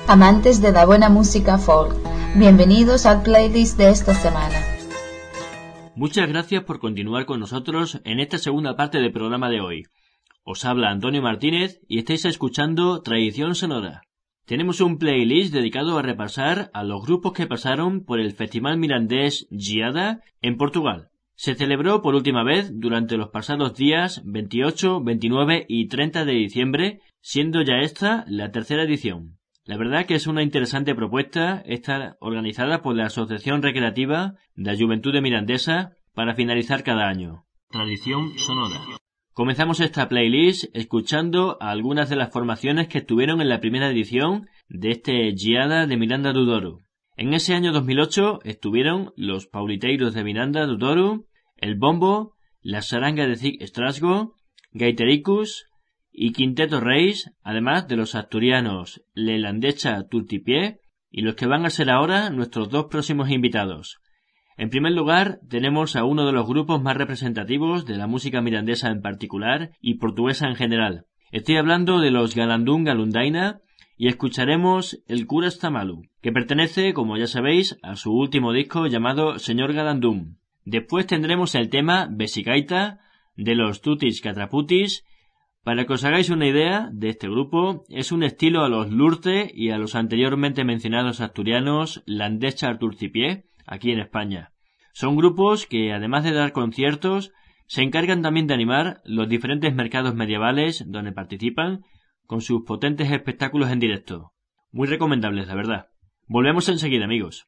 Amantes de la buena música folk, bienvenidos al playlist de esta semana. Muchas gracias por continuar con nosotros en esta segunda parte del programa de hoy. Os habla Antonio Martínez y estáis escuchando Tradición Sonora. Tenemos un playlist dedicado a repasar a los grupos que pasaron por el Festival Mirandés Giada en Portugal. Se celebró por última vez durante los pasados días veintiocho, veintinueve y treinta de diciembre, siendo ya esta la tercera edición. La verdad que es una interesante propuesta esta organizada por la Asociación Recreativa de la Juventud Mirandesa para finalizar cada año. Tradición Sonora. Comenzamos esta playlist escuchando a algunas de las formaciones que estuvieron en la primera edición de este Giada de Miranda do Douro. En ese año dos mil ocho estuvieron los Pauliteiros de Miranda do Douro, el Bombo, la Saranga de Cig Estrasgo, Gaitericus y Quinteto Reis, además de los asturianos Lelandecha Turtipié y los que van a ser ahora nuestros dos próximos invitados. En primer lugar, tenemos a uno de los grupos más representativos de la música mirandesa en particular y portuguesa en general. Estoy hablando de los Galandún Galundaina y escucharemos El Cura está Malu, que pertenece, como ya sabéis, a su último disco llamado Señor Galandún. Después tendremos el tema Besigaita de los Tutis Catraputis. Para que os hagáis una idea de este grupo, es un estilo a los Lurte y a los anteriormente mencionados asturianos Landecha Arturcipié, aquí en España. Son grupos que, además de dar conciertos, se encargan también de animar los diferentes mercados medievales donde participan con sus potentes espectáculos en directo. Muy recomendables, la verdad. Volvemos enseguida, amigos.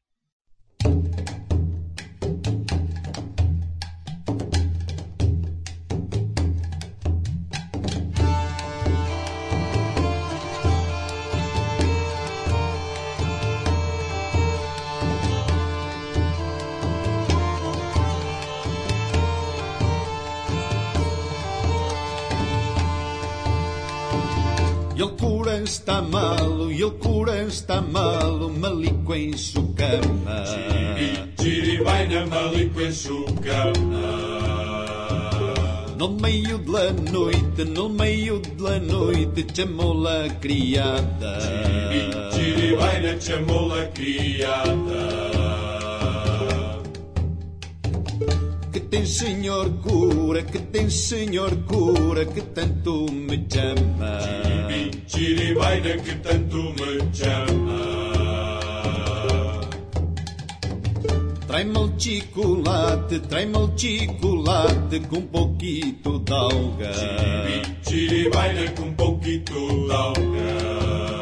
Está malo, e o cura está malo, malico em sua cama. Tiri, vai na malico em sua cama. No meio da noite, no meio da noite, chamou a criada. Tiri, tiri, vai na chamou a criada. Que tem senhor cura, que tem senhor cura, que tanto me chama. Chiribaina, que tanto me chama. Trai-me o chocolate, trai-me o chocolate com um pouquito de alga. Chiribaina, com um pouquito de alga.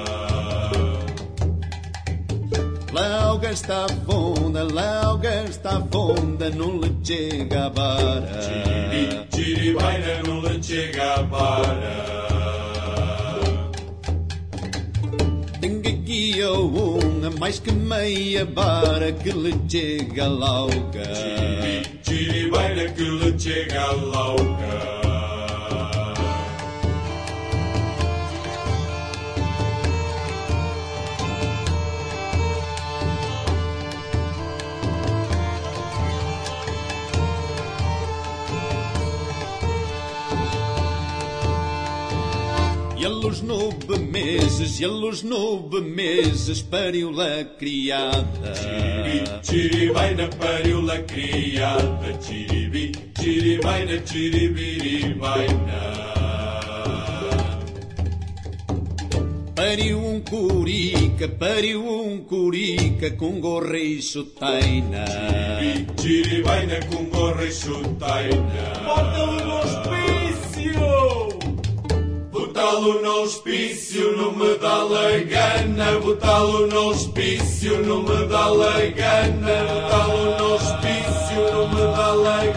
La alga está fonda, la alga está fonda, não lhe chega a vara. Chiribaina, não lhe chega a vara. Tenho aqui uma, mais que meia vara, que lhe chega a lauga. Chiribaina, que lhe chega a lauga. E a los nove meses, e a los nove meses pariu-la criada. Chiribaina pariu-la criada. Chiribi, chiribaina, chiribiribaina. Pariu um curica, pariu um curica com gorra e chutaina. Chiribi, chiribaina com gorra e chutaina. Bota-o no hospício! Botá-lo no hospício não me dá a gana. Botá-lo no hospício não me dá a gana. Botá-lo no hospício não me dá a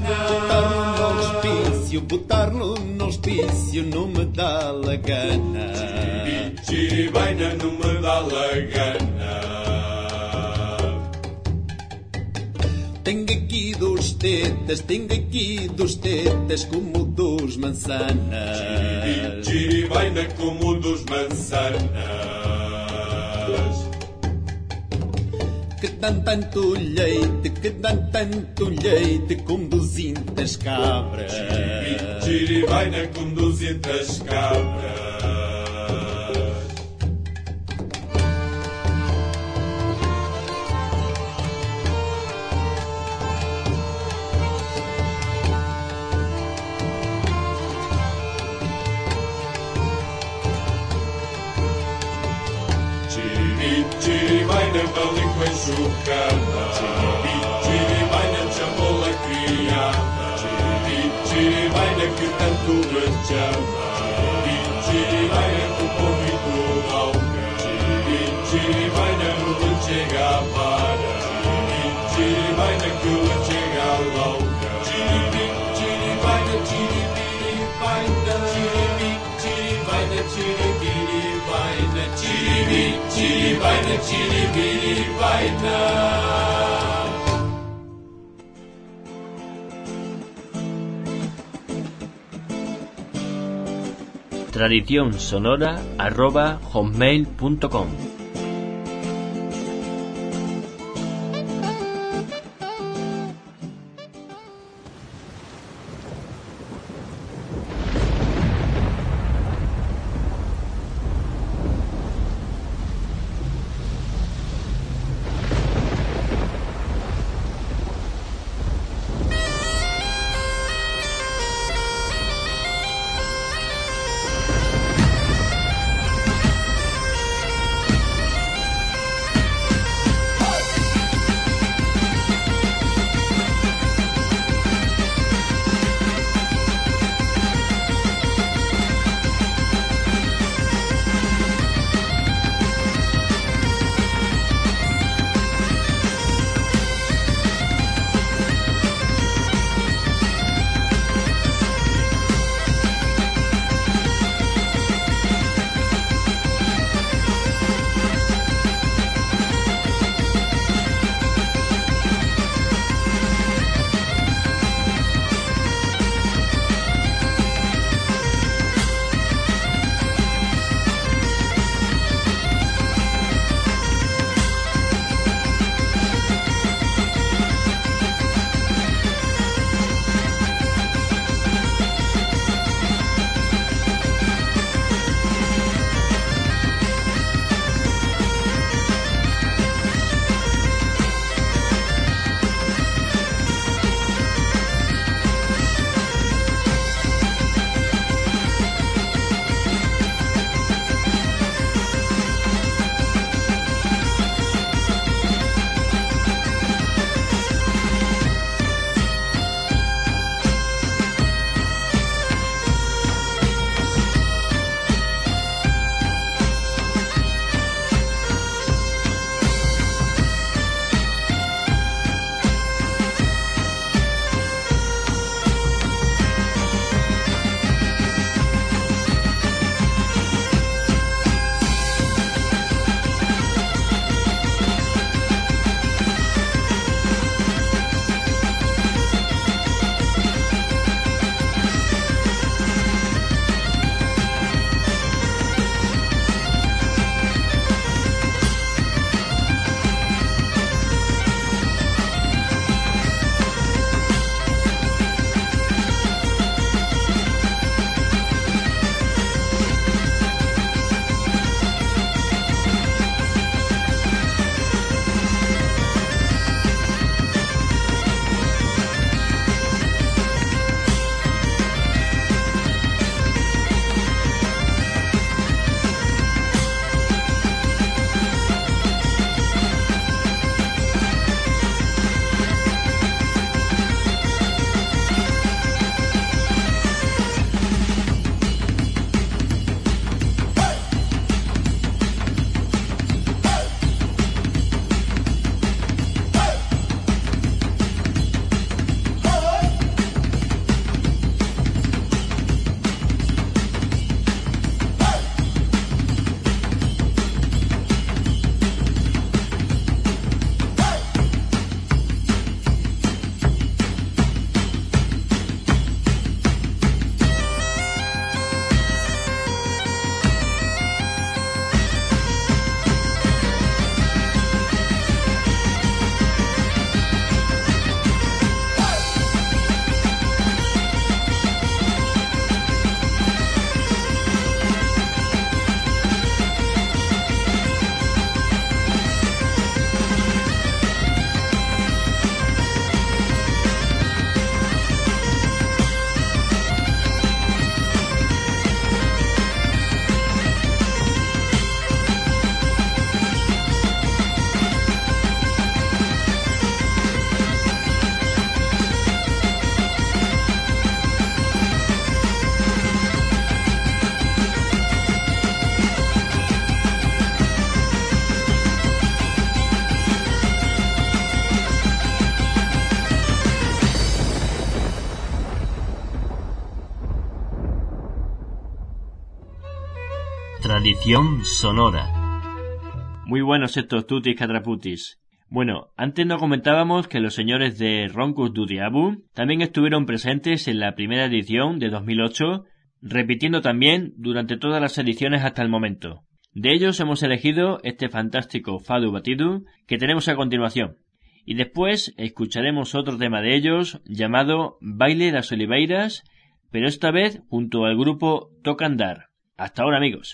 gana. Botar-lo no hospício não me dá a gana. Chiribaina não me dá a gana. Tenho aqui dos tetas, tenho aqui dos tetas como dos manzanas. Chiribaina como dos manzanas. Que dão tanto leite, que dão tanto leite como duzentas cabras. Chiribaina com duzentas cabras. Chiri vai na maligua enxucada, chiri vai na chamola criada, chiri vai na que tanto me chama, chiri vai na que o convito alga, chiri vai na que o chega a para, chiri vai na que o chega a lauga, chiri chiri vai na chiri vai na chiri chiri vai na chiri vai na chiri chiri vai na chiri vai na. Tradición sonora arroba hotmail punto com. Tradición sonora. Muy buenos estos tutis catraputis. Bueno, antes nos comentábamos que los señores de Roncus du Diabu también estuvieron presentes en la primera edición de dos mil ocho, repitiendo también durante todas las ediciones hasta el momento. De ellos hemos elegido este fantástico Fado Batidu que tenemos a continuación. Y después escucharemos otro tema de ellos llamado Baile das Oliveiras, pero esta vez junto al grupo Toca Andar. Hasta ahora, amigos.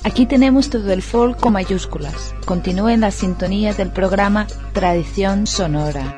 Aquí tenemos todo el folk con mayúsculas. Continúe en la sintonía del programa Tradición Sonora.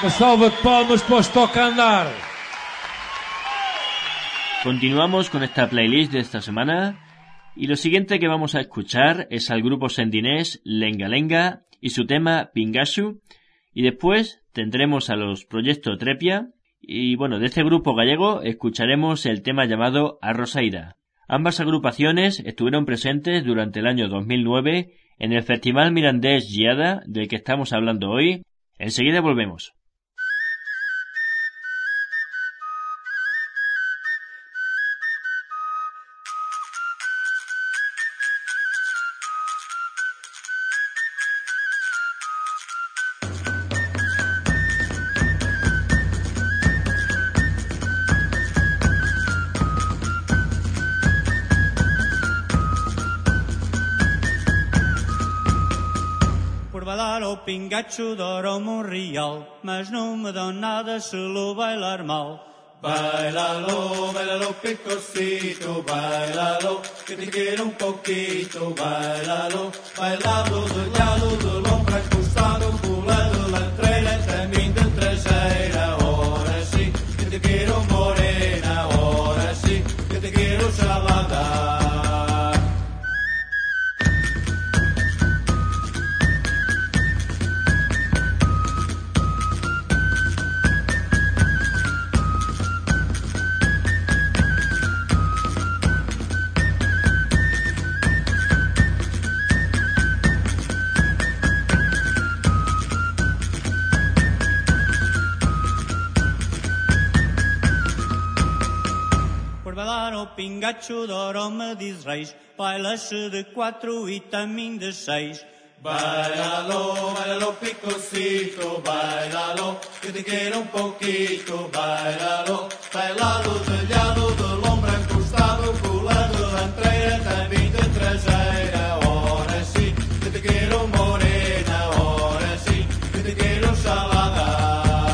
Uma salva de palmas para os Toca Andar. Continuamos con esta playlist de esta semana y lo siguiente que vamos a escuchar es al grupo sendinés Lenga Lenga y su tema Pingashu, y después tendremos a los Proyecto Trepia y bueno, de este grupo gallego escucharemos el tema llamado A Rosaira. Ambas agrupaciones estuvieron presentes durante el año dos mil nueve en el Festival Mirandés Giada del que estamos hablando hoy. Enseguida volvemos. Pingacho dora um real, mas não me dão nada se lo bailar mal. Bailalo, bailalo picosito, bailalo, que te quiero un poquito, bailalo, bailado do lado do lombra encostado, pulando la entrena, también de traseira, ahora sí, que te quiero morena, ahora sí, que te quiero salada. Pingacho dora me diz reis, baila-se de quatro e também de seis. Bailalo, bailalo picosito, bailalo, que te quiero un poquito, bailalo, bailalo del lado del hombre encostado, pulando la entrena, también de traseira, ahora sí, que te quiero morena, ahora sí, que te quiero salada.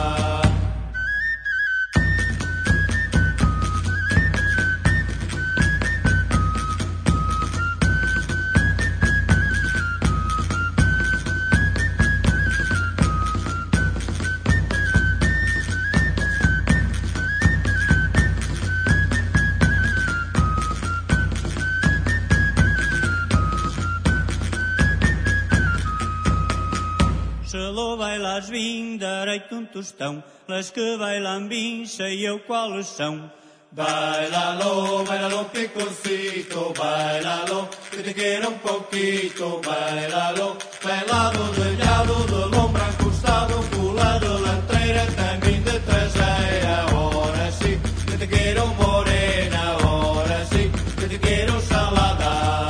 Bailas bem direito um tostão, las que bailam bem sei eu quais são. Bailalo, bailalo picosito, bailalo, que te quiero un poquito, bailalo, bailado del lado del hombre encostado, pulando la entrena, también de traseira, ahora sí, que te quiero morena, ahora sí, que te quiero salada.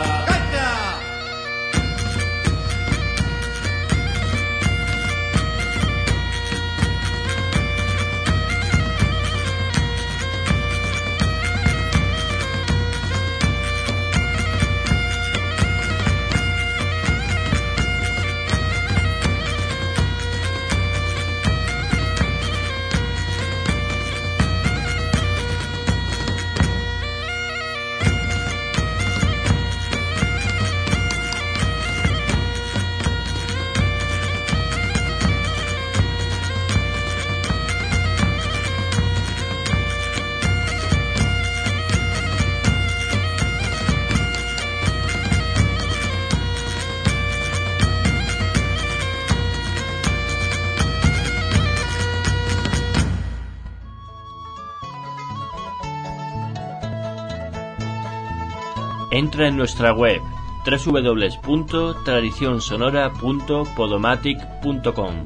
Entra en nuestra web doble u doble u doble u punto tradición sonora punto podomatic punto com.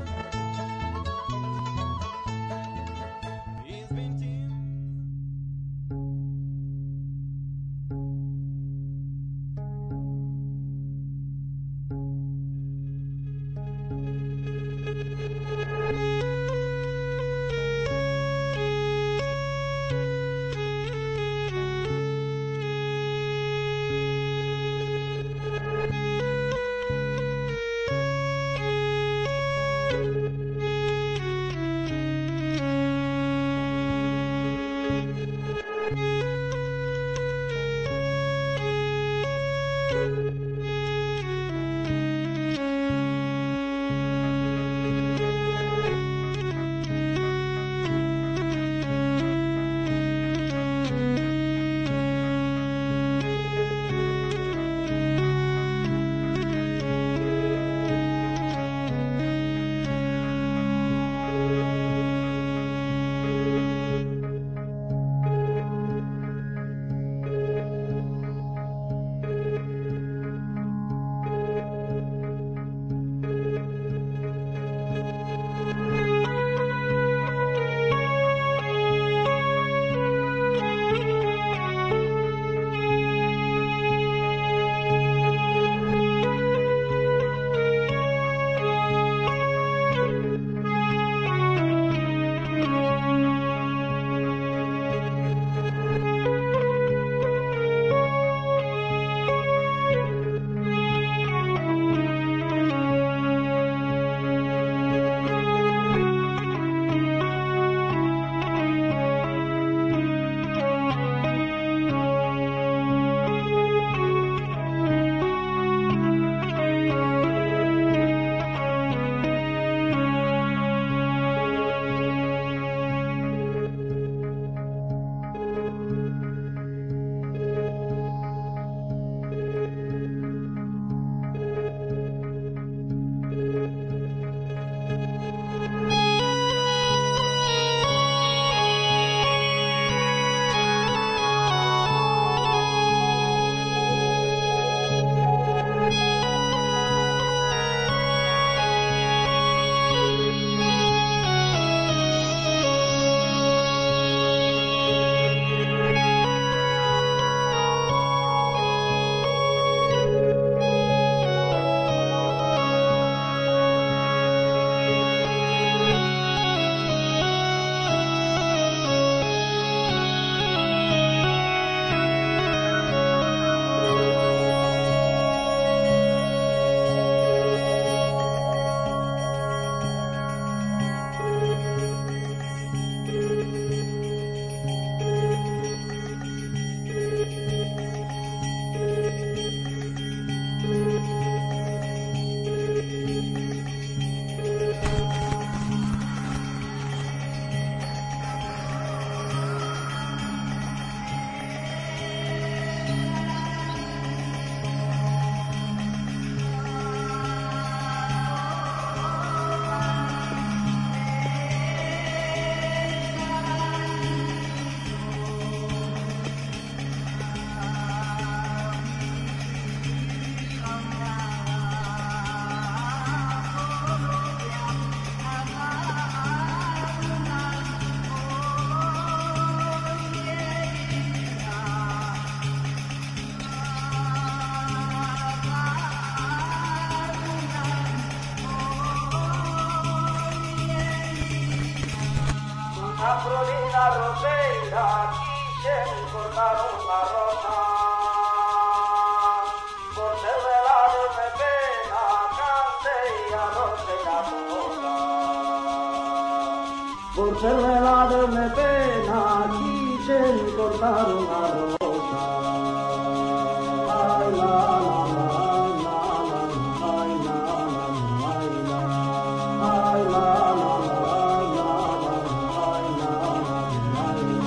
na roseira quixen cortar unha rosa. Por ser velado me pena cantei a roseira toda. Por ser velado me pena quixen cortar unha rosa. Ai, la, la, la, ai, la, la, ai, la, ai, la, la, la, ai, la, ai, la.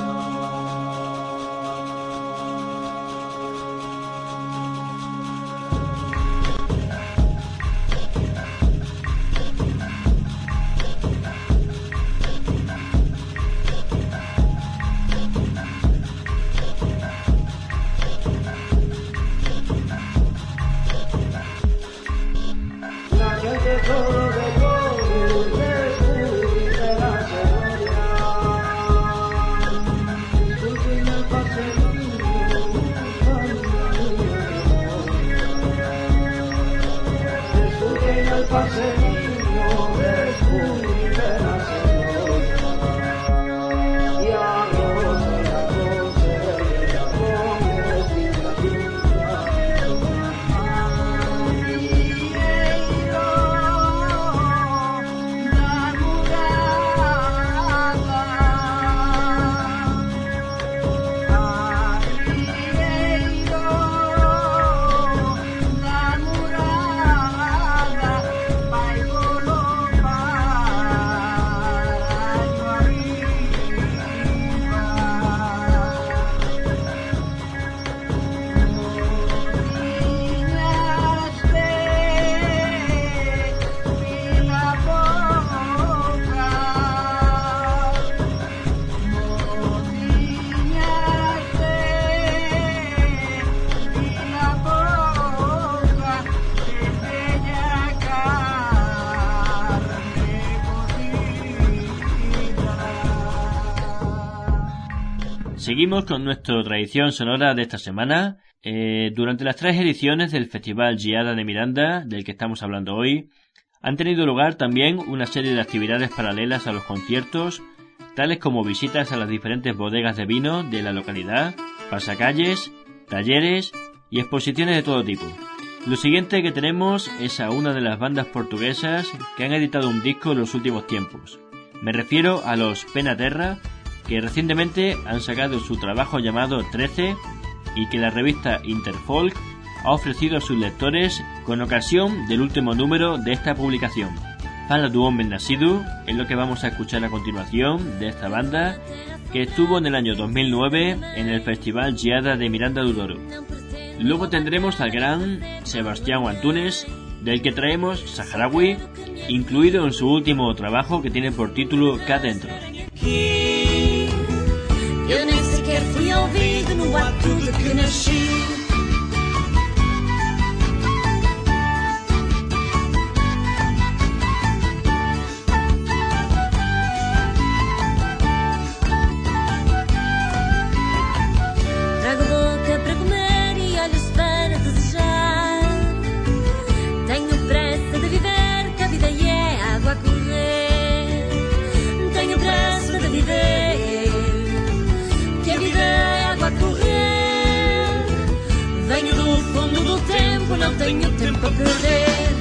Seguimos con nuestra tradición sonora de esta semana. Eh, durante las tres ediciones del Festival Giada de Miranda, del que estamos hablando hoy, han tenido lugar también una serie de actividades paralelas a los conciertos, tales como visitas a las diferentes bodegas de vino de la localidad, pasacalles, talleres y exposiciones de todo tipo. Lo siguiente que tenemos es a una de las bandas portuguesas que han editado un disco en los últimos tiempos. Me refiero a los Penaterra, que recientemente han sacado su trabajo llamado trece y que la revista Interfolk ha ofrecido a sus lectores con ocasión del último número de esta publicación. Fala do Homem Nascido es lo que vamos a escuchar a continuación de esta banda, que estuvo en el año dos mil nueve en el Festival Giada de Miranda do Douro. Luego tendremos al gran Sebastián Antunes, del que traemos Saharaui, incluido en su último trabajo que tiene por título Cá Dentro. Eu nem sequer fui ouvido no ato de que nasci. Trago boca para comer e olhos para desejar. Tenho pressa de viver, que a vida é água a correr. Tenho pressa de viver, a vida é água a correr. Venho do fundo do tempo, não tenho tempo a perder.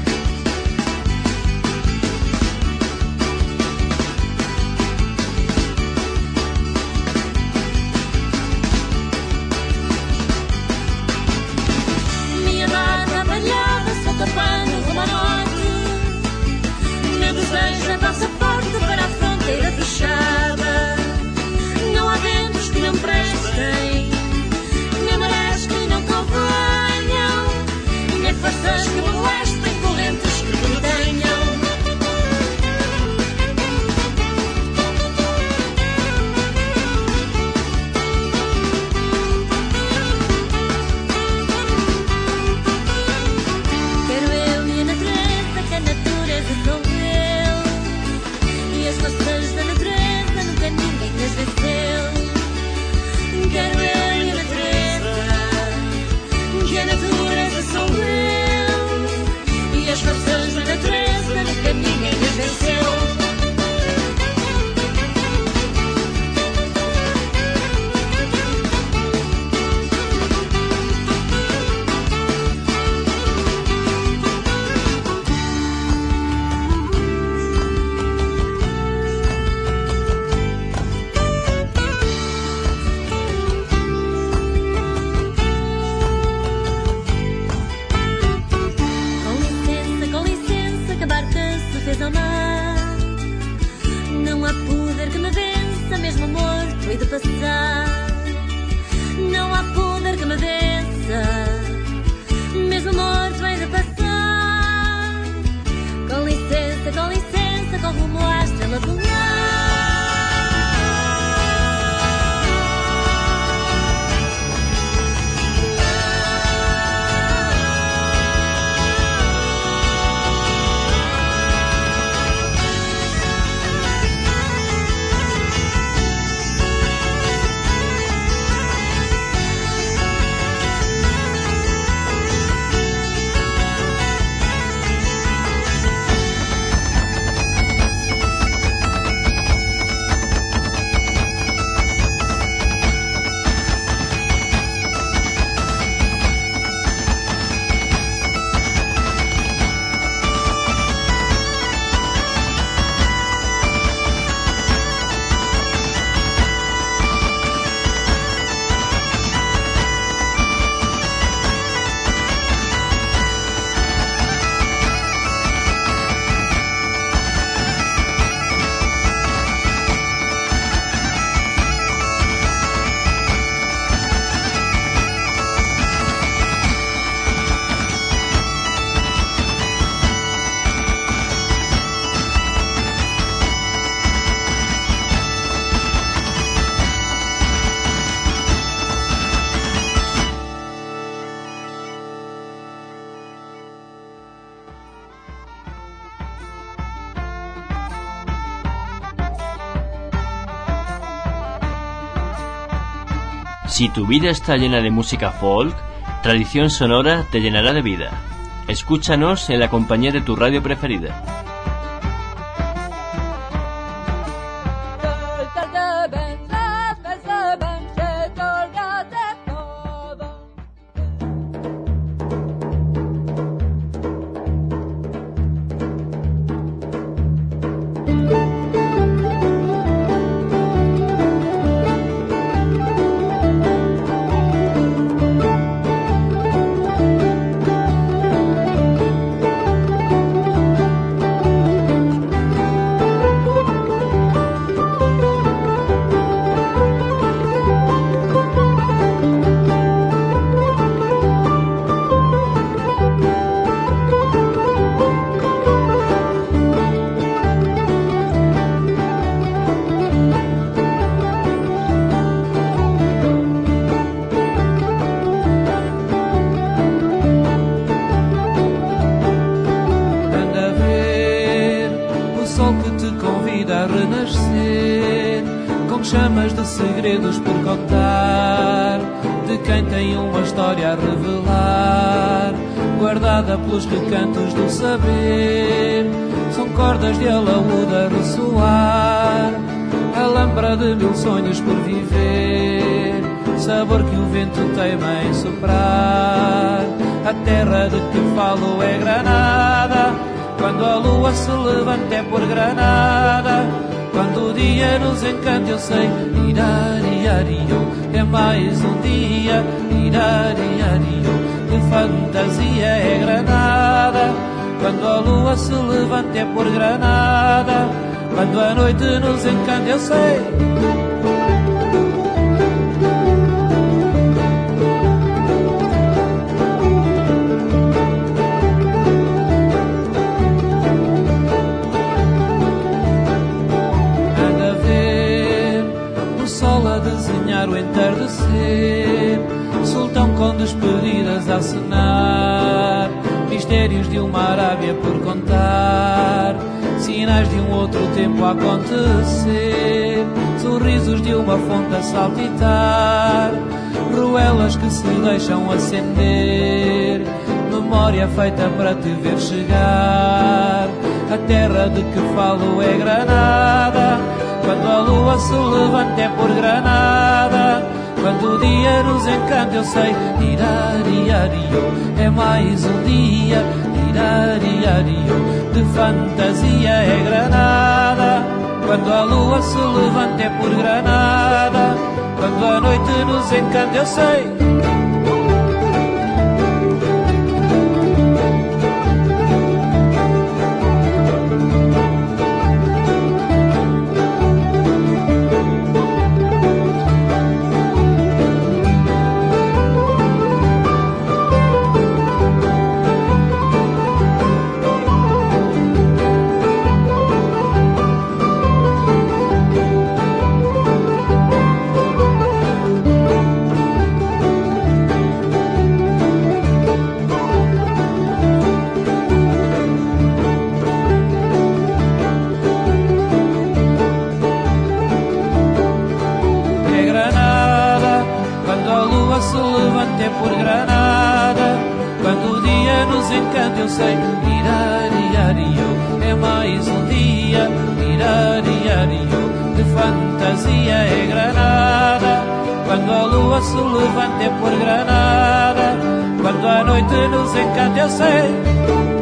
Minha barba brilhava, solta pano rumo à noite. Meu desejo é passaporte para a fronteira fechada. Não há ventos que não prestem, nem marés que não convenham, nem forças que molestem. Si tu vida está llena de música folk, Tradición Sonora te llenará de vida. Escúchanos en la compañía de tu radio preferida. Segredos por contar, de quem tem uma história a revelar, guardada pelos recantos do saber. São cordas de alaúde a ressoar, alhambra de mil sonhos por viver, sabor que o vento teima em soprar. A terra de que falo é Granada, quando a lua se levanta é por Granada. Quando o dia nos encanta eu sei, irariario, é mais um dia, irariario, de fantasia é Granada. Quando a lua se levanta é por Granada, quando a noite nos encanta eu sei. O entardecer, sultão com despedidas a acenar, mistérios de uma Arábia por contar, sinais de um outro tempo a acontecer, sorrisos de uma fonte a saltitar, ruelas que se deixam acender, memória feita para te ver chegar. A terra de que falo é Granada, quando a lua se levanta é por Granada. Quando o dia nos encanta eu sei, irariario, é mais um dia, irariario, de fantasia é Granada. Quando a lua se levanta é por Granada, quando a noite nos encanta eu sei. É por Granada, quando o dia nos encanta eu sei, irariario, é mais um dia, irariario, de fantasia é Granada. Quando a lua se levanta é por Granada, quando a noite nos encanta eu sei.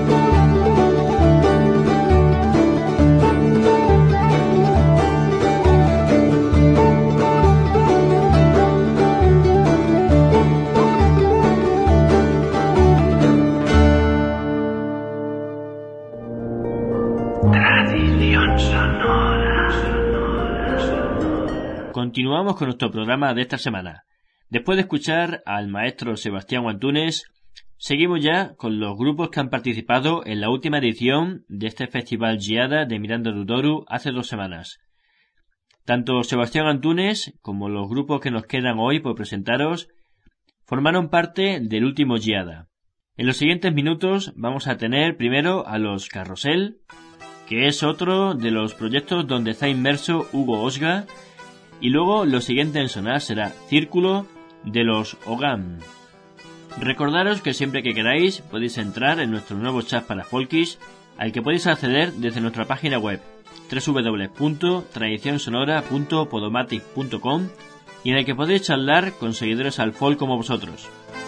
Continuamos con nuestro programa de esta semana. Después de escuchar al maestro Sebastián Antunes, seguimos ya con los grupos que han participado en la última edición de este Festival Giada de Miranda do Douro hace dos semanas. Tanto Sebastián Antunes como los grupos que nos quedan hoy por presentaros formaron parte del último Giada. En los siguientes minutos vamos a tener primero a los Carrosel, que es otro de los proyectos donde está inmerso Hugo Osga, y luego lo siguiente en sonar será Círculo de los Ogam. Recordaros que siempre que queráis podéis entrar en nuestro nuevo chat para folkies, al que podéis acceder desde nuestra página web doble u doble u doble u punto tradición sonora punto podomatic punto com y en el que podéis charlar con seguidores al folk como vosotros.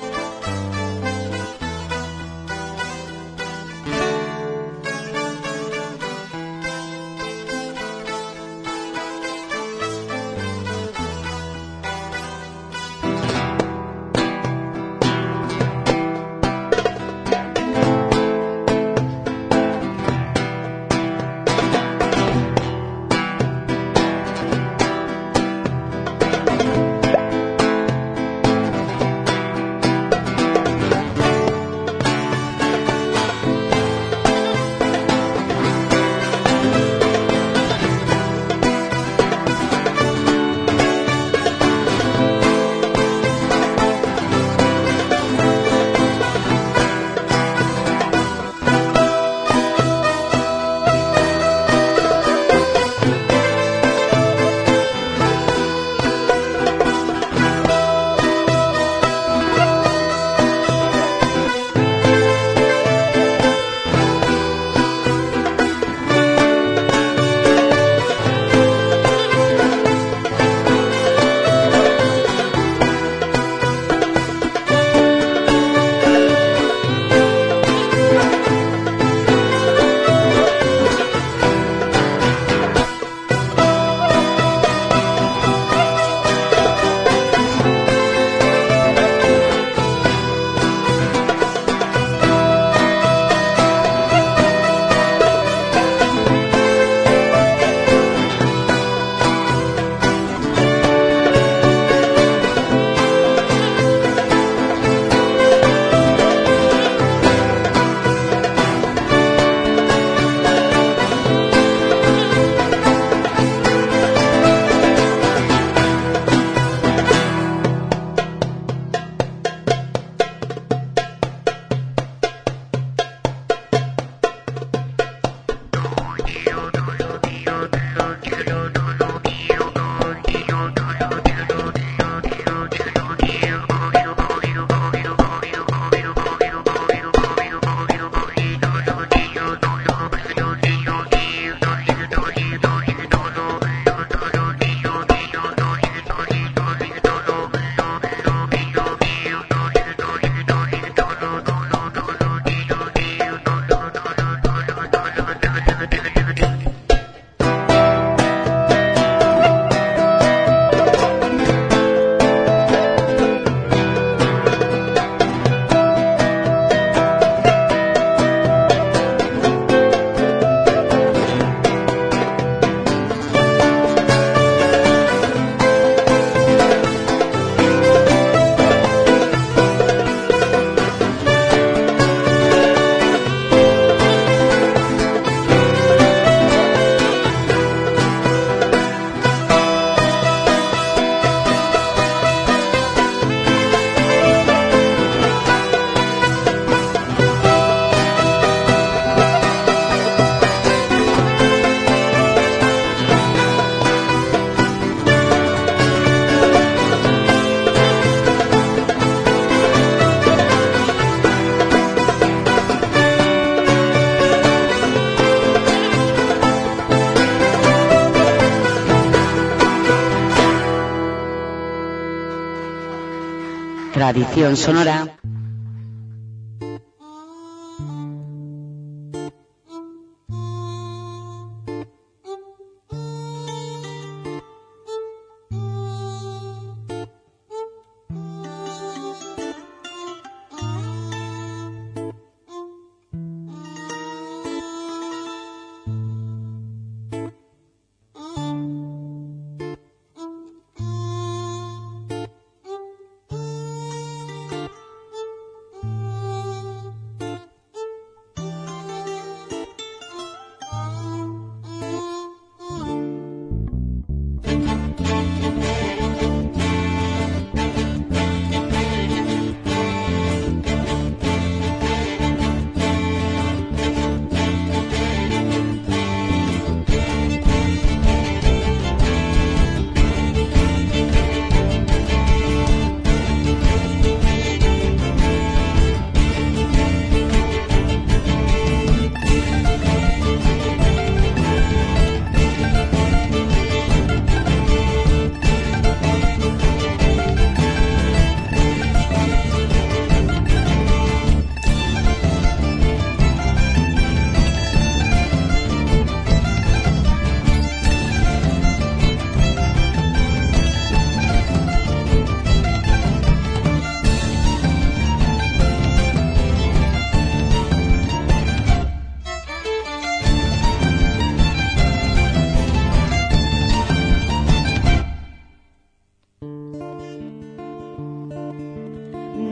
Tradición sonora.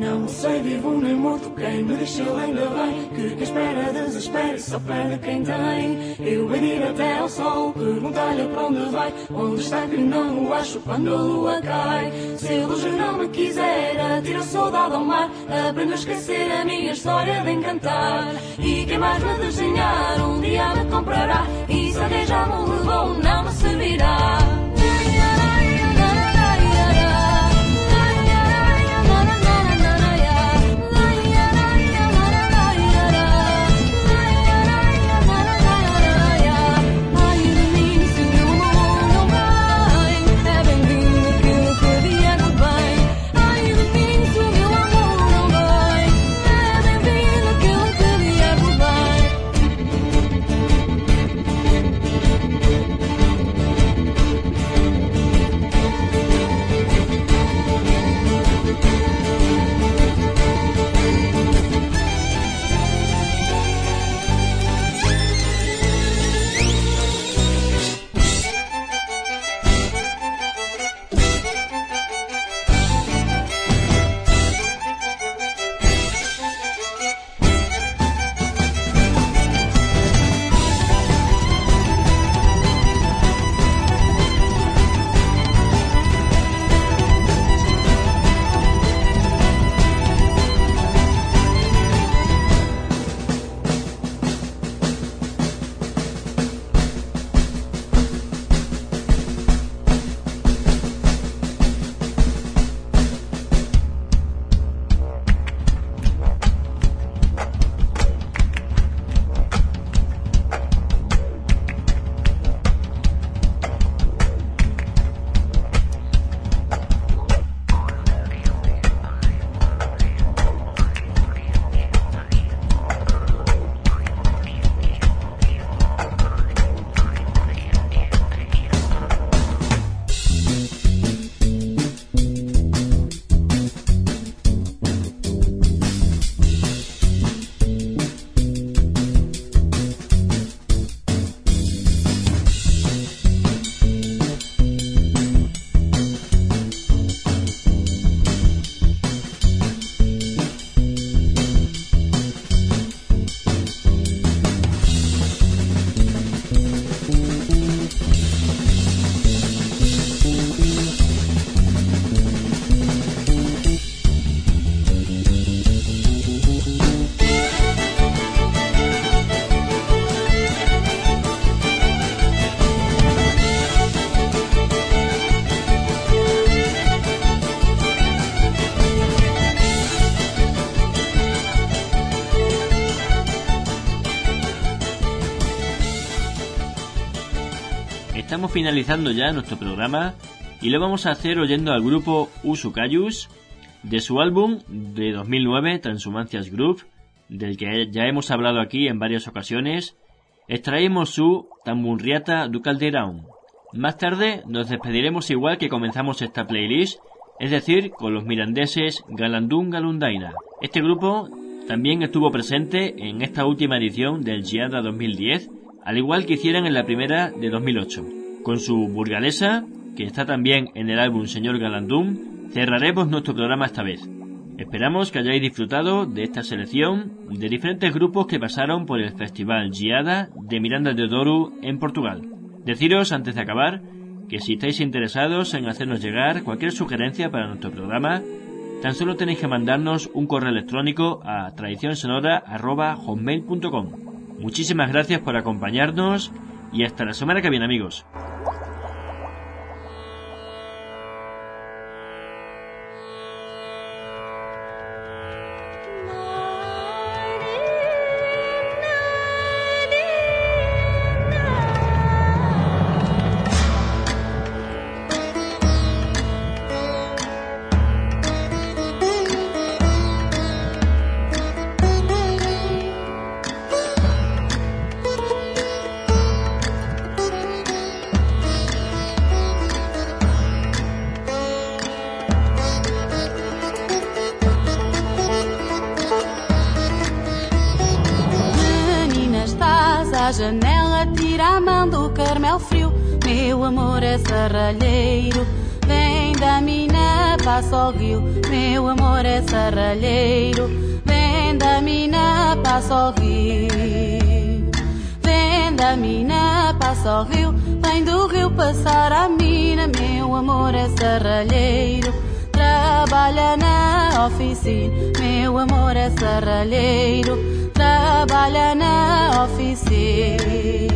Não sei vivo nem morto, quem me deixou ainda bem. Que quem espera desespera e só perde quem tem. Eu vou ir até ao sol, perguntar-lhe para onde vai. Onde está que não o acho quando a lua cai. Se ele hoje não me quiser, atira a saudade ao mar. Aprendo a esquecer a minha história de encantar. E quem mais me desenhar, um dia me comprará. E se alguém já me levou, não me servirá. Estamos finalizando ya nuestro programa y lo vamos a hacer oyendo al grupo Usukayus de su álbum de dos mil nueve, Transhumancias Group, del que ya hemos hablado aquí en varias ocasiones. Extraemos su Tambunriata du Caldeirão. Más tarde nos despediremos igual que comenzamos esta playlist, es decir, con los mirandeses Galandún Galundaina. Este grupo también estuvo presente en esta última edición del Giada dos mil diez, al igual que hicieron en la primera de dos mil ocho. Con su burgalesa, que está también en el álbum Señor Galandún, cerraremos nuestro programa esta vez. Esperamos que hayáis disfrutado de esta selección de diferentes grupos que pasaron por el Festival Giada de Miranda de Douro en Portugal. Deciros antes de acabar que si estáis interesados en hacernos llegar cualquier sugerencia para nuestro programa, tan solo tenéis que mandarnos un correo electrónico a tradición sonora arroba hotmail punto com. Muchísimas gracias por acompañarnos y hasta la semana que viene, amigos. Janela, tira a mão do Carmel frio. Meu amor é serralheiro, vem da mina, passa ao rio, meu amor é serralheiro. Vem da mina, passa ao rio. Vem da mina, passa ao rio. Vem do rio passar a mina, meu amor é serralheiro. Trabalha na oficina, meu amor é serralheiro. Trabalha na oficina.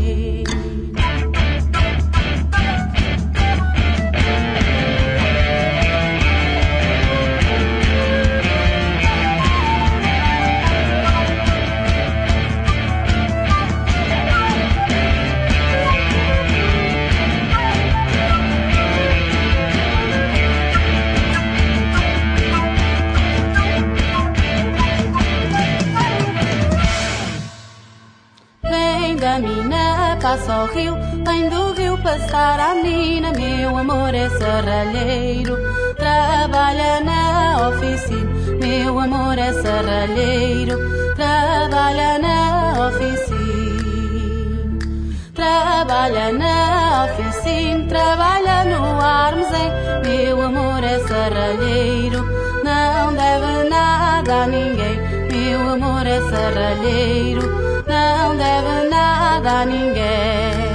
Da mina passa ao rio, vem do rio passar a mina, meu amor é serralheiro. Trabalha na oficina, meu amor é serralheiro. Trabalha na oficina. Trabalha na oficina, trabalha no armazém, meu amor é serralheiro. Não deve nada a ninguém, meu amor é serralheiro. Não deve nada a ninguém.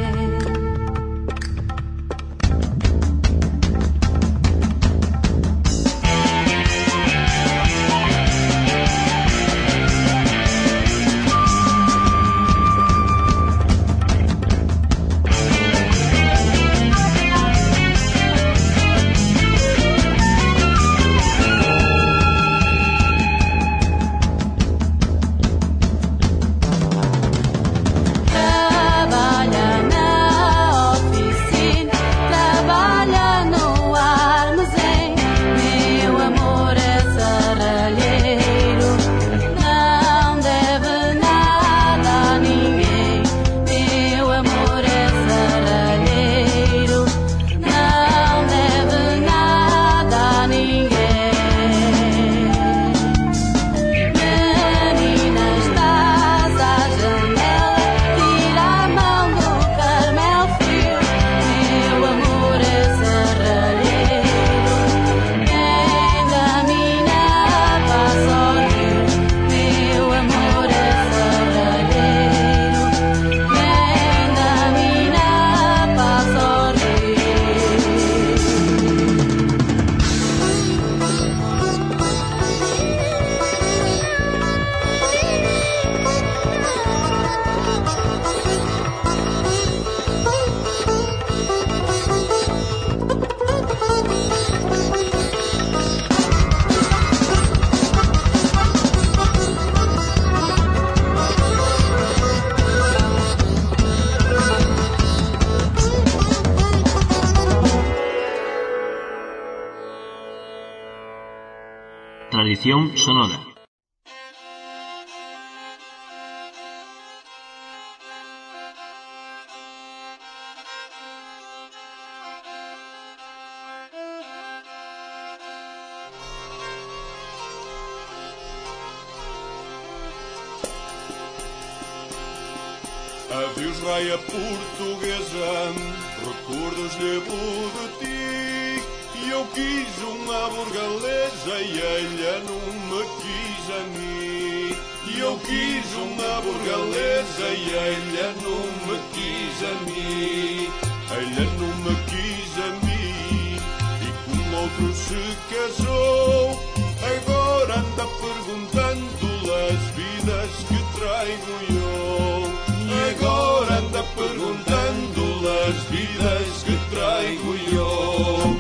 Tradición sonora. Adeus, raia portuguesa, recordos levo de ti. E eu quis uma burgalesa e ela não me quis a mim. E eu quis uma burgalesa e ela não me quis a mim. Ela não me quis a mim e com outro se casou. Agora anda perguntando as vidas que trago eu. Agora anda perguntando as vidas que trago eu.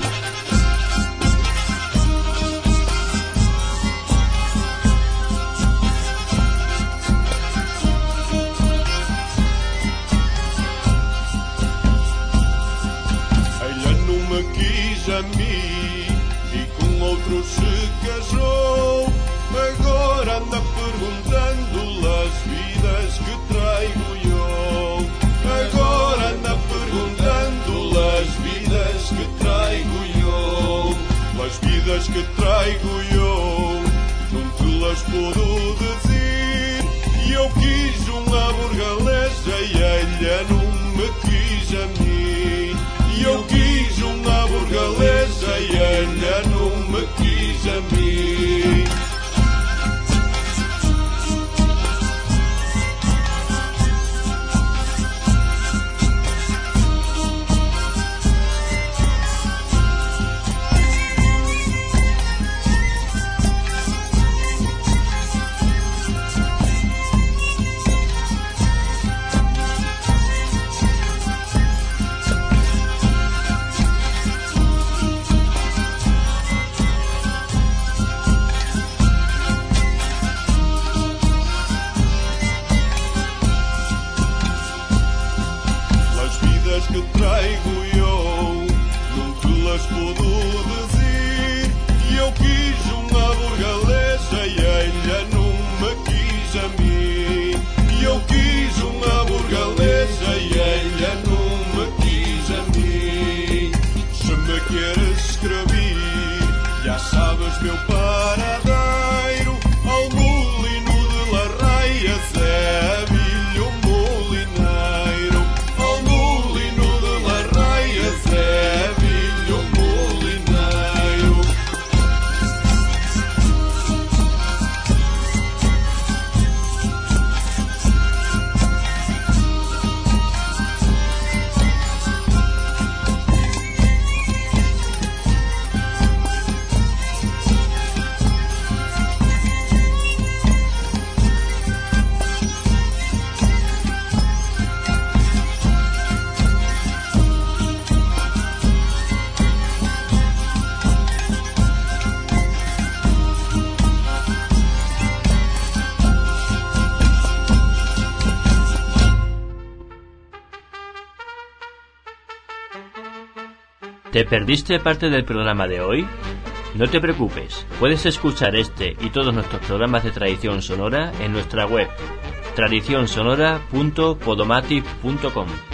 Ela não me quis a mim e com outro se casou. Agora anda perguntando as vidas que trago eu. Agora anda perguntando as vidas que trago eu. As vidas que trago eu, não te las puedo dizer. E eu quis uma burgalesa e ela não me quis a mim. E eu quis uma burgalesa e ¿Te perdiste parte del programa de hoy? No te preocupes, puedes escuchar este y todos nuestros programas de tradición sonora en nuestra web tradición sonora punto podomatic punto com.